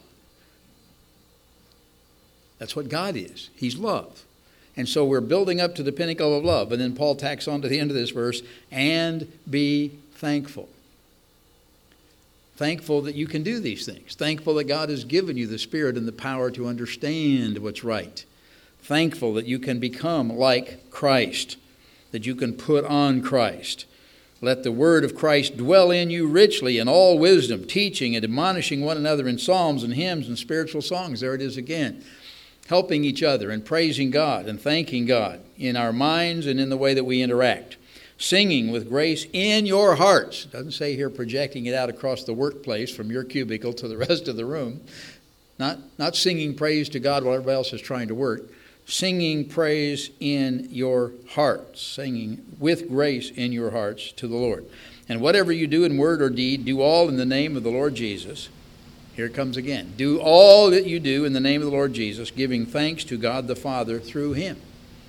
That's what God is. He's love. And so we're building up to the pinnacle of love. And then Paul tacks on to the end of this verse, and be thankful. Thankful that you can do these things. Thankful that God has given you the Spirit and the power to understand what's right. Thankful that you can become like Christ, that you can put on Christ. Let the word of Christ dwell in you richly in all wisdom, teaching and admonishing one another in psalms and hymns and spiritual songs. There it is again. Helping each other and praising God and thanking God in our minds and in the way that we interact. Singing with grace in your hearts. It doesn't say here projecting it out across the workplace from your cubicle to the rest of the room. Not singing praise to God while everybody else is trying to work. Singing praise in your hearts, singing with grace in your hearts to the Lord. And whatever you do in word or deed, do all in the name of the Lord Jesus. Here it comes again. Do all that you do in the name of the Lord Jesus, giving thanks to God the Father through him.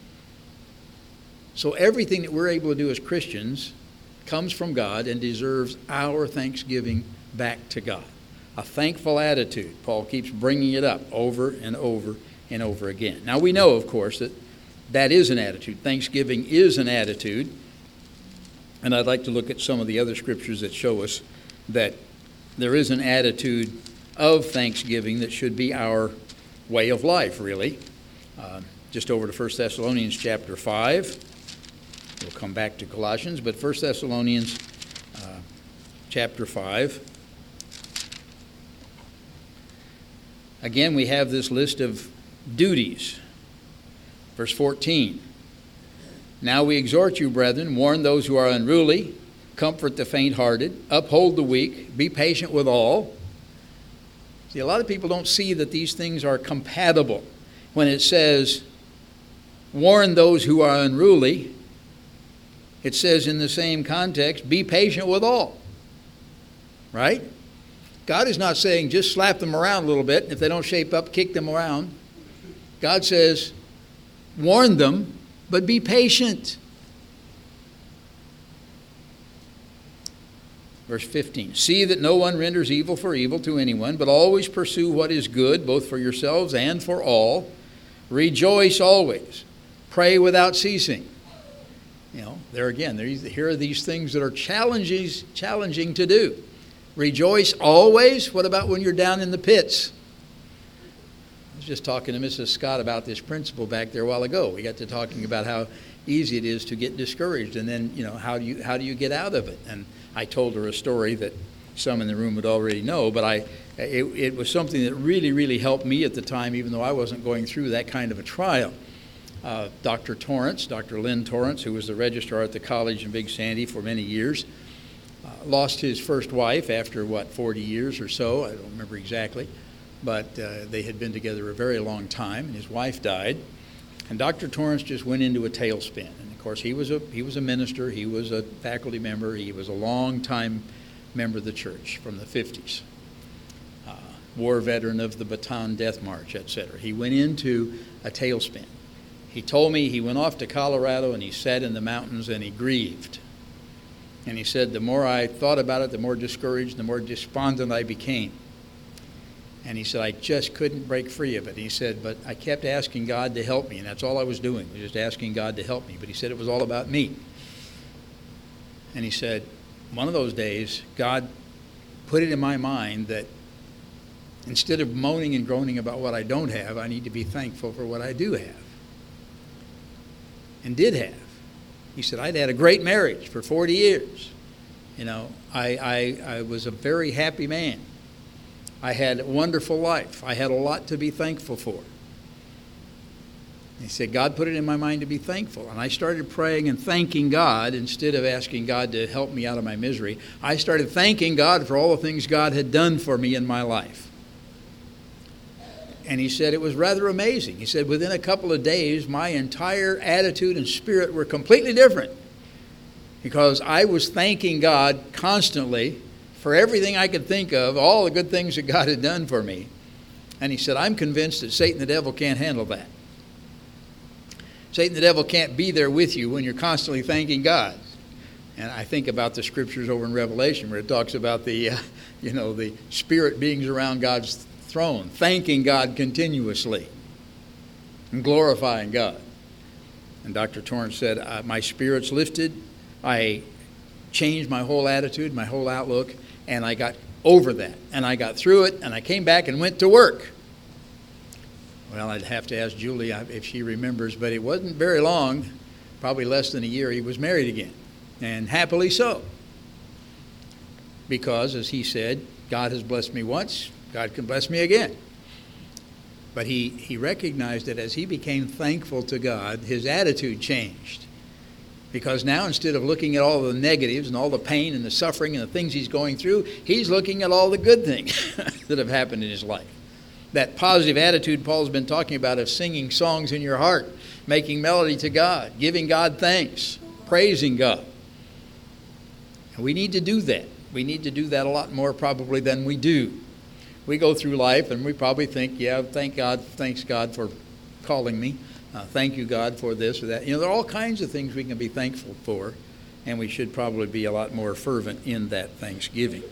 So everything that we're able to do as Christians comes from God and deserves our thanksgiving back to God. A thankful attitude. Paul keeps bringing it up over and over and over again. Now we know, of course, that is an attitude. Thanksgiving is an attitude. And I'd like to look at some of the other scriptures that show us that there is an attitude of thanksgiving that should be our way of life, really. Just over to 1 Thessalonians chapter 5. We'll come back to Colossians, but 1 Thessalonians chapter 5. Again, we have this list of duties. Verse 14. Now we exhort you, brethren, warn those who are unruly, comfort the faint-hearted, uphold the weak, be patient with all. See, a lot of people don't see that these things are compatible. When it says, warn those who are unruly, it says in the same context, be patient with all. Right? God is not saying just slap them around a little bit. If they don't shape up, kick them around. God says, warn them, but be patient. Verse 15, see that no one renders evil for evil to anyone, but always pursue what is good, both for yourselves and for all. Rejoice always. Pray without ceasing. You know, here are these things that are challenging to do. Rejoice always. What about when you're down in the pits? I was just talking to Mrs. Scott about this principle back there a while ago. We got to talking about how easy it is to get discouraged, and then, you know, how do you get out of it? And I told her a story that some in the room would already know, but it was something that really, really helped me at the time, even though I wasn't going through that kind of a trial. Dr. Lynn Torrance, who was the registrar at the college in Big Sandy for many years, lost his first wife after, 40 years or so? I don't remember exactly. But they had been together a very long time, and his wife died. And Dr. Torrance just went into a tailspin. And, of course, he was a minister. He was a faculty member. He was a long-time member of the church from the 50s. War veteran of the Bataan Death March, etc. He went into a tailspin. He told me he went off to Colorado and he sat in the mountains and he grieved. And he said, the more I thought about it, the more discouraged, the more despondent I became. And he said, I just couldn't break free of it. He said, but I kept asking God to help me, and that's all I was doing, was just asking God to help me. But he said it was all about me. And he said, one of those days, God put it in my mind that instead of moaning and groaning about what I don't have, I need to be thankful for what I do have. And did have. He said, I'd had a great marriage for 40 years. You know, I was a very happy man. I had a wonderful life. I had a lot to be thankful for. He said, God put it in my mind to be thankful. And I started praying and thanking God instead of asking God to help me out of my misery. I started thanking God for all the things God had done for me in my life. And he said it was rather amazing. He said within a couple of days, my entire attitude and spirit were completely different because I was thanking God constantly for everything I could think of, all the good things that God had done for me. And he said, I'm convinced that Satan the devil can't handle that. Satan the devil can't be there with you when you're constantly thanking God. And I think about the scriptures over in Revelation where it talks about the spirit beings around God's throne, thanking God continuously and glorifying God. And Dr. Torrance said, my spirit's lifted. I changed my whole attitude, my whole outlook, and I got over that. And I got through it, and I came back and went to work. Well, I'd have to ask Julie if she remembers, but it wasn't very long, probably less than a year, he was married again, and happily so. Because, as he said, God has blessed me once, God can bless me again. But he recognized that as he became thankful to God, his attitude changed. Because now instead of looking at all the negatives and all the pain and the suffering and the things he's going through, he's looking at all the good things that have happened in his life. That positive attitude Paul's been talking about of singing songs in your heart, making melody to God, giving God thanks, praising God. And we need to do that. We need to do that a lot more probably than we do. We go through life and we probably think, yeah, thanks God for calling me. Thank you, God, for this or that. You know, there are all kinds of things we can be thankful for, and we should probably be a lot more fervent in that thanksgiving.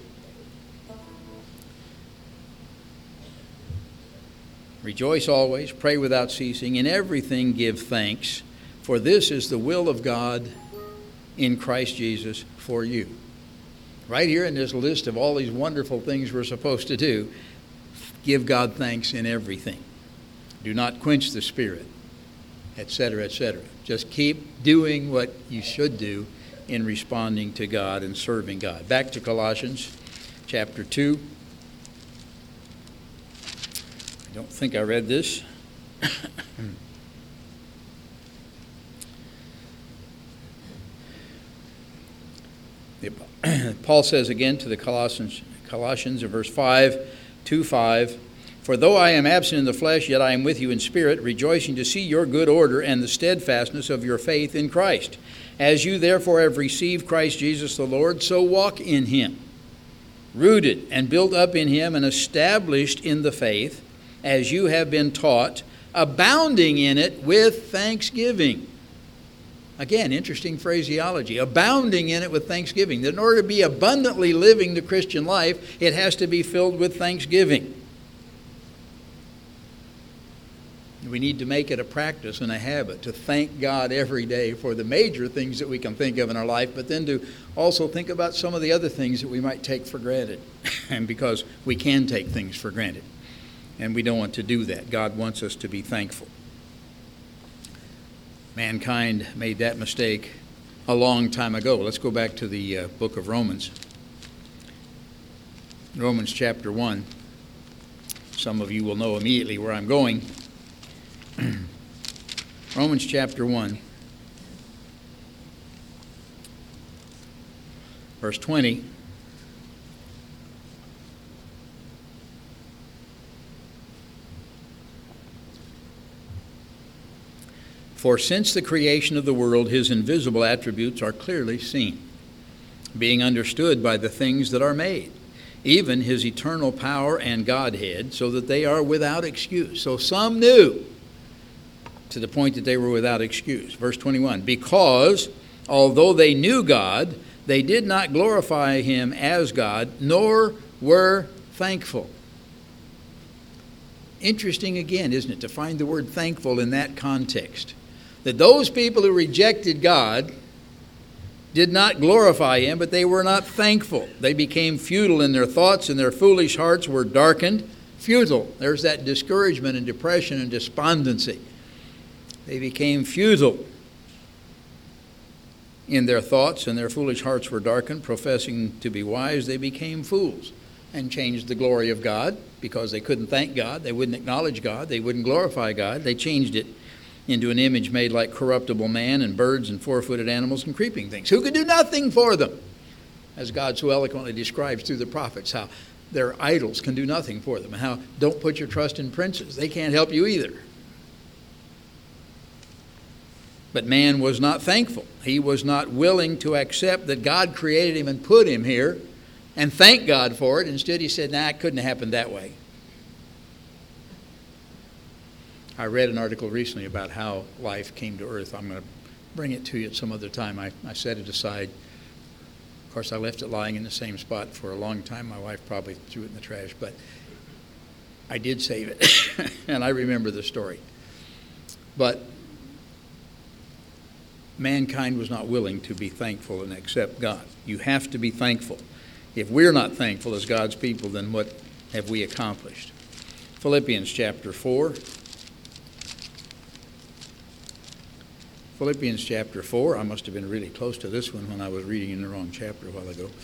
Rejoice always, pray without ceasing, in everything give thanks, for this is the will of God in Christ Jesus for you. Right here in this list of all these wonderful things we're supposed to do, give God thanks in everything. Do not quench the Spirit, etc., etc. Just keep doing what you should do in responding to God and serving God. Back to Colossians chapter 2. I don't think I read this. Paul says again to the Colossians in verse 5, 2:5, "For though I am absent in the flesh, yet I am with you in spirit, rejoicing to see your good order and the steadfastness of your faith in Christ. As you therefore have received Christ Jesus the Lord, so walk in him, rooted and built up in him and established in the faith, as you have been taught, abounding in it with thanksgiving." Again, interesting phraseology. Abounding in it with thanksgiving. That in order to be abundantly living the Christian life, it has to be filled with thanksgiving. We need to make it a practice and a habit to thank God every day for the major things that we can think of in our life, but then to also think about some of the other things that we might take for granted. And because we can take things for granted. And we don't want to do that. God wants us to be thankful. Mankind made that mistake a long time ago. Let's go back to the book of Romans. Romans chapter 1. Some of you will know immediately where I'm going. Romans chapter 1, verse 20. "For since the creation of the world, his invisible attributes are clearly seen, being understood by the things that are made, even his eternal power and Godhead, so that they are without excuse." So some knew to the point that they were without excuse. Verse 21, "Because, although they knew God, they did not glorify him as God, nor were thankful." Interesting again, isn't it, to find the word thankful in that context. That those people who rejected God did not glorify him, but they were not thankful. They became futile in their thoughts, and their foolish hearts were darkened. Futile. There's that discouragement and depression and despondency. They became futile in their thoughts, and their foolish hearts were darkened. Professing to be wise, they became fools and changed the glory of God because they couldn't thank God. They wouldn't acknowledge God. They wouldn't glorify God. They changed it into an image made like corruptible man and birds and four-footed animals and creeping things, who could do nothing for them, as God so eloquently describes through the prophets, how their idols can do nothing for them, and how don't put your trust in princes. They can't help you either. But man was not thankful. He was not willing to accept that God created him and put him here and thank God for it. Instead, he said, it couldn't have happened that way. I read an article recently about how life came to earth. I'm going to bring it to you at some other time. I set it aside. Of course, I left it lying in the same spot for a long time. My wife probably threw it in the trash, but I did save it, and I remember the story. But mankind was not willing to be thankful and accept God. You have to be thankful. If we're not thankful as God's people, then what have we accomplished? Philippians chapter 4. Philippians chapter 4. I must have been really close to this one when I was reading in the wrong chapter a while ago.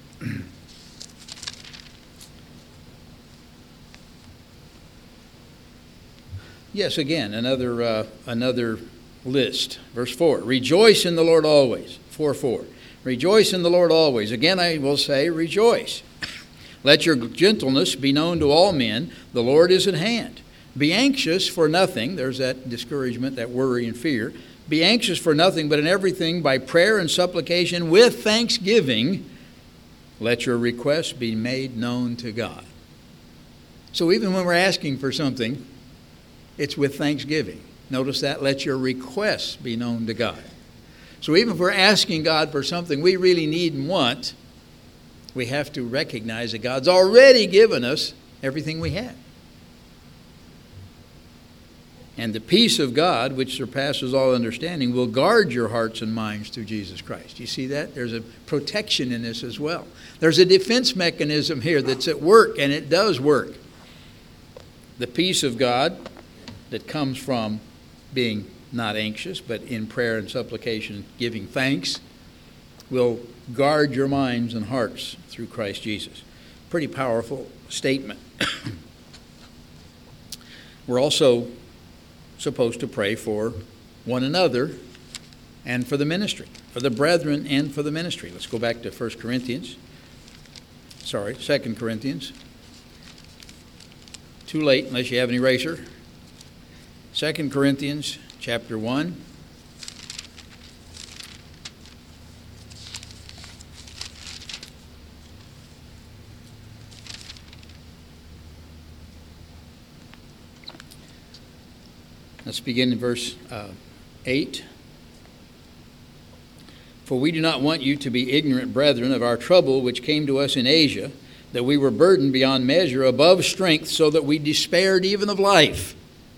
Yes, again, another list. Verse 4. Rejoice in the Lord always. 4:4. Rejoice in the Lord always. Again, I will say, rejoice. Let your gentleness be known to all men. The Lord is at hand. Be anxious for nothing. There's that discouragement, that worry and fear. Be anxious for nothing, but in everything by prayer and supplication with thanksgiving, let your requests be made known to God. So even when we're asking for something, it's with thanksgiving. Notice that, let your requests be known to God. So even if we're asking God for something we really need and want, we have to recognize that God's already given us everything we have. And the peace of God, which surpasses all understanding, will guard your hearts and minds through Jesus Christ. You see that? There's a protection in this as well. There's a defense mechanism here that's at work, and it does work. The peace of God that comes from being not anxious, but in prayer and supplication giving thanks, will guard your minds and hearts through Christ Jesus. Pretty powerful statement. We're also supposed to pray for one another and for the ministry, for the brethren and for the ministry. Let's go back to 2 Corinthians. Too late unless you have an eraser. 2 Corinthians chapter 1. Let's begin in verse 8. For we do not want you to be ignorant, brethren, of our trouble which came to us in Asia, that we were burdened beyond measure, above strength, so that we despaired even of life.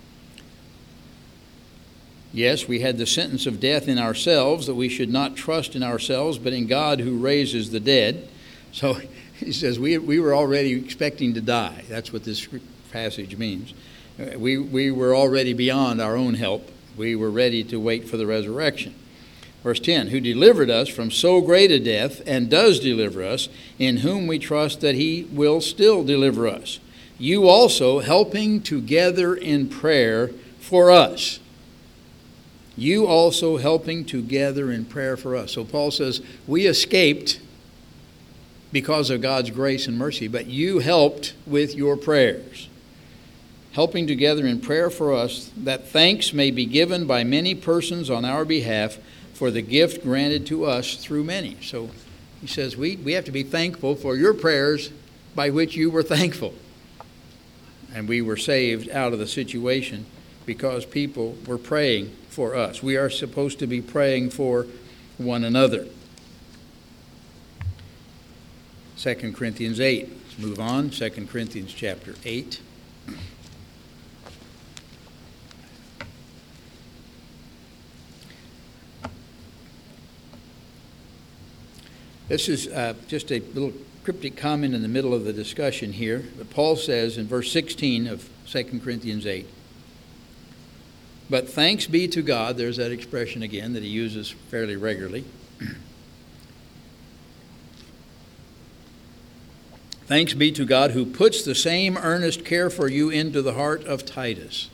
Yes, we had the sentence of death in ourselves, that we should not trust in ourselves, but in God who raises the dead. So he says we were already expecting to die. That's what this passage means. We were already beyond our own help. We were ready to wait for the resurrection. Verse 10, who delivered us from so great a death, and does deliver us, in whom we trust that he will still deliver us. You also helping together in prayer for us. You also helping together in prayer for us. So Paul says, we escaped because of God's grace and mercy, but you helped with your prayers. Helping together in prayer for us, that thanks may be given by many persons on our behalf for the gift granted to us through many. So he says we have to be thankful for your prayers by which you were thankful. And we were saved out of the situation because people were praying for us. We are supposed to be praying for one another. 2 Corinthians 8. Let's move on. 2 Corinthians chapter 8. This is just a little cryptic comment in the middle of the discussion here. But Paul says in verse 16 of 2 Corinthians 8, but thanks be to God, there's that expression again that he uses fairly regularly. Thanks be to God who puts the same earnest care for you into the heart of Titus.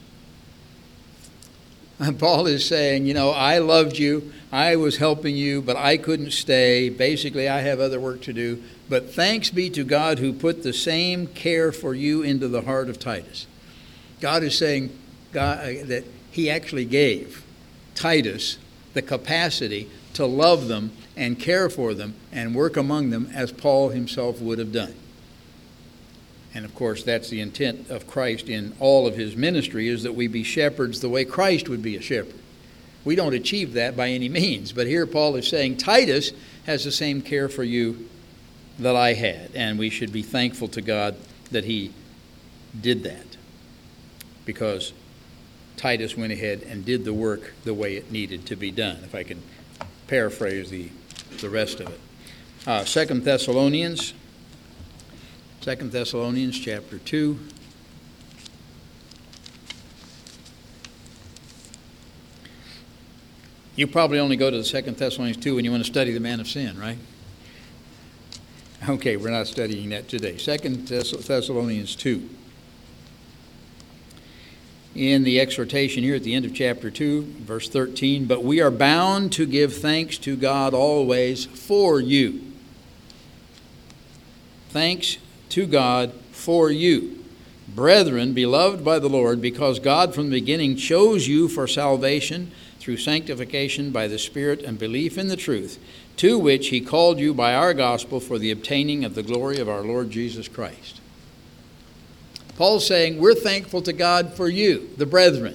And Paul is saying, I loved you, I was helping you, but I couldn't stay. Basically, I have other work to do. But thanks be to God who put the same care for you into the heart of Titus. God is saying that he actually gave Titus the capacity to love them and care for them and work among them as Paul himself would have done. And of course, that's the intent of Christ in all of his ministry, is that we be shepherds the way Christ would be a shepherd. We don't achieve that by any means, but here Paul is saying Titus has the same care for you that I had, and we should be thankful to God that he did that, because Titus went ahead and did the work the way it needed to be done, if I can paraphrase the rest of it. 2 Thessalonians chapter 2. You probably only go to the 2 Thessalonians 2 when you want to study the man of sin, right? Okay, we're not studying that today. 2 Thessalonians 2. In the exhortation here at the end of chapter 2, verse 13, but we are bound to give thanks to God always for you. Thanks to God for you, brethren, beloved by the Lord, because God from the beginning chose you for salvation through sanctification by the Spirit and belief in the truth, to which he called you by our gospel for the obtaining of the glory of our Lord Jesus Christ. Paul's saying we're thankful to God for you, the brethren.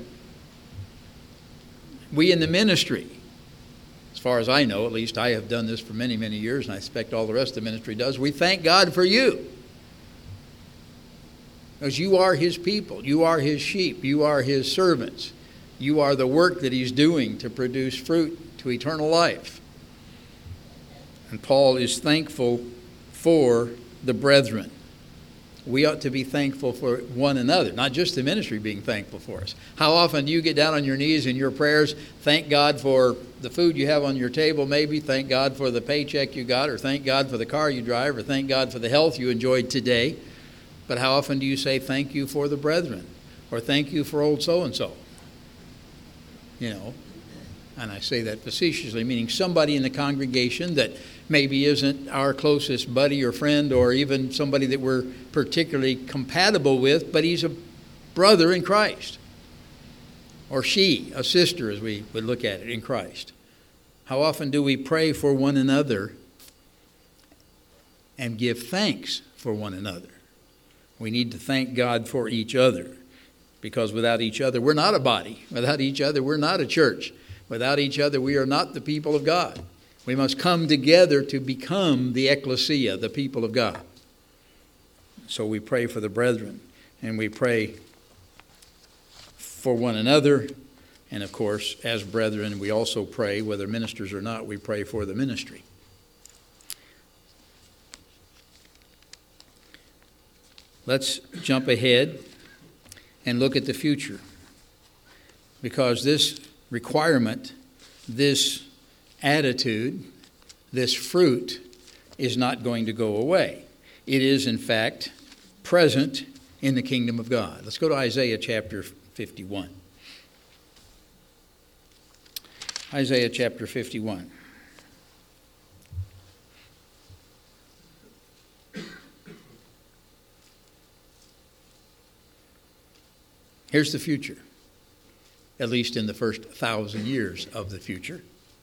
We in the ministry, as far as I know, at least I have done this for many, many years, and I expect all the rest of the ministry does, we thank God for you. Because you are his people, you are his sheep, you are his servants. You are the work that he's doing to produce fruit to eternal life. And Paul is thankful for the brethren. we ought to be thankful for one another, not just the ministry being thankful for us. How often do you get down on your knees in your prayers, thank God for the food you have on your table maybe, thank God for the paycheck you got, or thank God for the car you drive, or thank God for the health you enjoyed today? But how often do you say thank you for the brethren, or thank you for old so-and-so? You know, and I say that facetiously, meaning somebody in the congregation that maybe isn't our closest buddy or friend, or even somebody that we're particularly compatible with, but he's a brother in Christ. Or she, a sister, as we would look at it, in Christ. How often do we pray for one another and give thanks for one another? We need to thank God for each other, because without each other, we're not a body. Without each other, we're not a church. Without each other, we are not the people of God. We must come together to become the ecclesia, the people of God. So we pray for the brethren, and we pray for one another. And of course, as brethren, we also pray, whether ministers or not, we pray for the ministry. Let's jump ahead and look at the future, because this requirement, this attitude, this fruit is not going to go away. It is, in fact, present in the kingdom of God. Let's go to Isaiah chapter 51. Isaiah chapter 51. Here's the future, at least in the first 1,000 years of the future.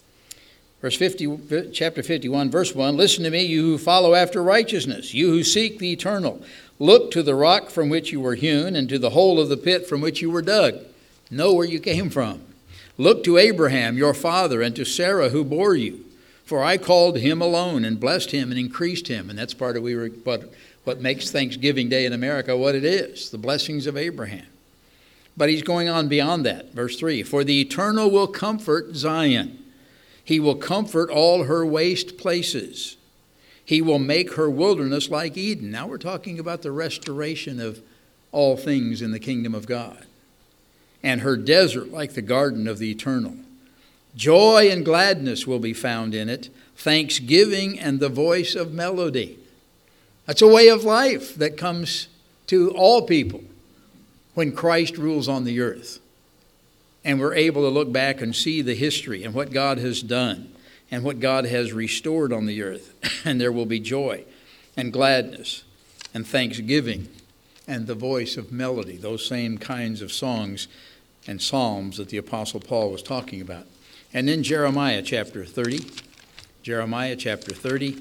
Chapter 51, verse 1, listen to me, you who follow after righteousness, you who seek the eternal. Look to the rock from which you were hewn, and to the hole of the pit from which you were dug. Know where you came from. Look to Abraham, your father, and to Sarah, who bore you. For I called him alone, and blessed him, and increased him. And that's part of what makes Thanksgiving Day in America what it is, the blessings of Abraham. But he's going on beyond that. Verse 3, for the Eternal will comfort Zion. He will comfort all her waste places. He will make her wilderness like Eden. Now we're talking about the restoration of all things in the kingdom of God. And her desert like the garden of the Eternal. Joy and gladness will be found in it, thanksgiving and the voice of melody. That's a way of life that comes to all people when Christ rules on the earth. And we're able to look back and see the history and what God has done and what God has restored on the earth. And there will be joy and gladness and thanksgiving and the voice of melody, those same kinds of songs and psalms that the Apostle Paul was talking about. And then Jeremiah chapter 30. Jeremiah chapter 30.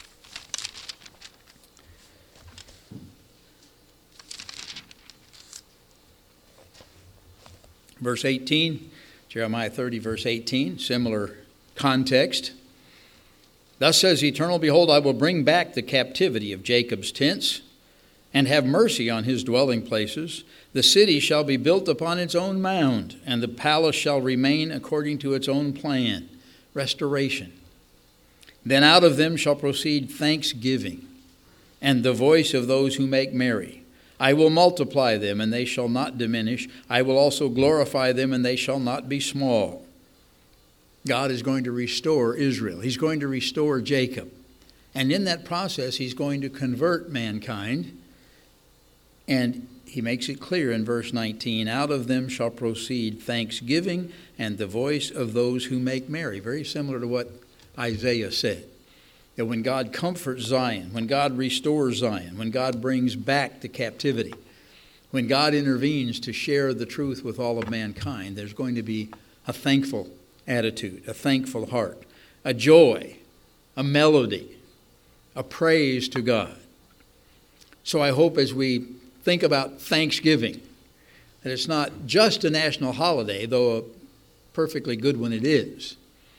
Verse 18, Jeremiah 30, verse 18, similar context. Thus says the Eternal, behold, I will bring back the captivity of Jacob's tents and have mercy on his dwelling places. The city shall be built upon its own mound, and the palace shall remain according to its own plan. Restoration. Then out of them shall proceed thanksgiving and the voice of those who make merry. I will multiply them, and they shall not diminish. I will also glorify them, and they shall not be small. God is going to restore Israel. He's going to restore Jacob. And in that process, he's going to convert mankind. And he makes it clear in verse 19, out of them shall proceed thanksgiving and the voice of those who make merry. Very similar to what Isaiah said. That when God comforts Zion, when God restores Zion, when God brings back the captivity, when God intervenes to share the truth with all of mankind, there's going to be a thankful attitude, a thankful heart, a joy, a melody, a praise to God. So I hope as we think about Thanksgiving, that it's not just a national holiday, though a perfectly good one it is,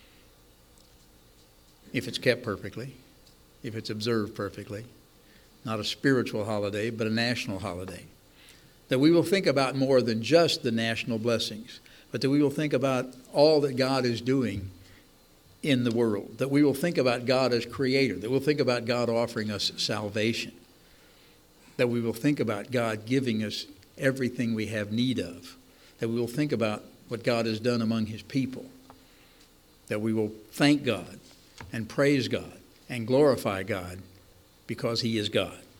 if it's kept perfectly, if it's observed perfectly. Not a spiritual holiday, but a national holiday. That we will think about more than just the national blessings, but that we will think about all that God is doing in the world. That we will think about God as creator. That we'll think about God offering us salvation. that we will think about God giving us everything we have need of, that we will think about what God has done among his people, that we will thank God and praise God and glorify God because he is God.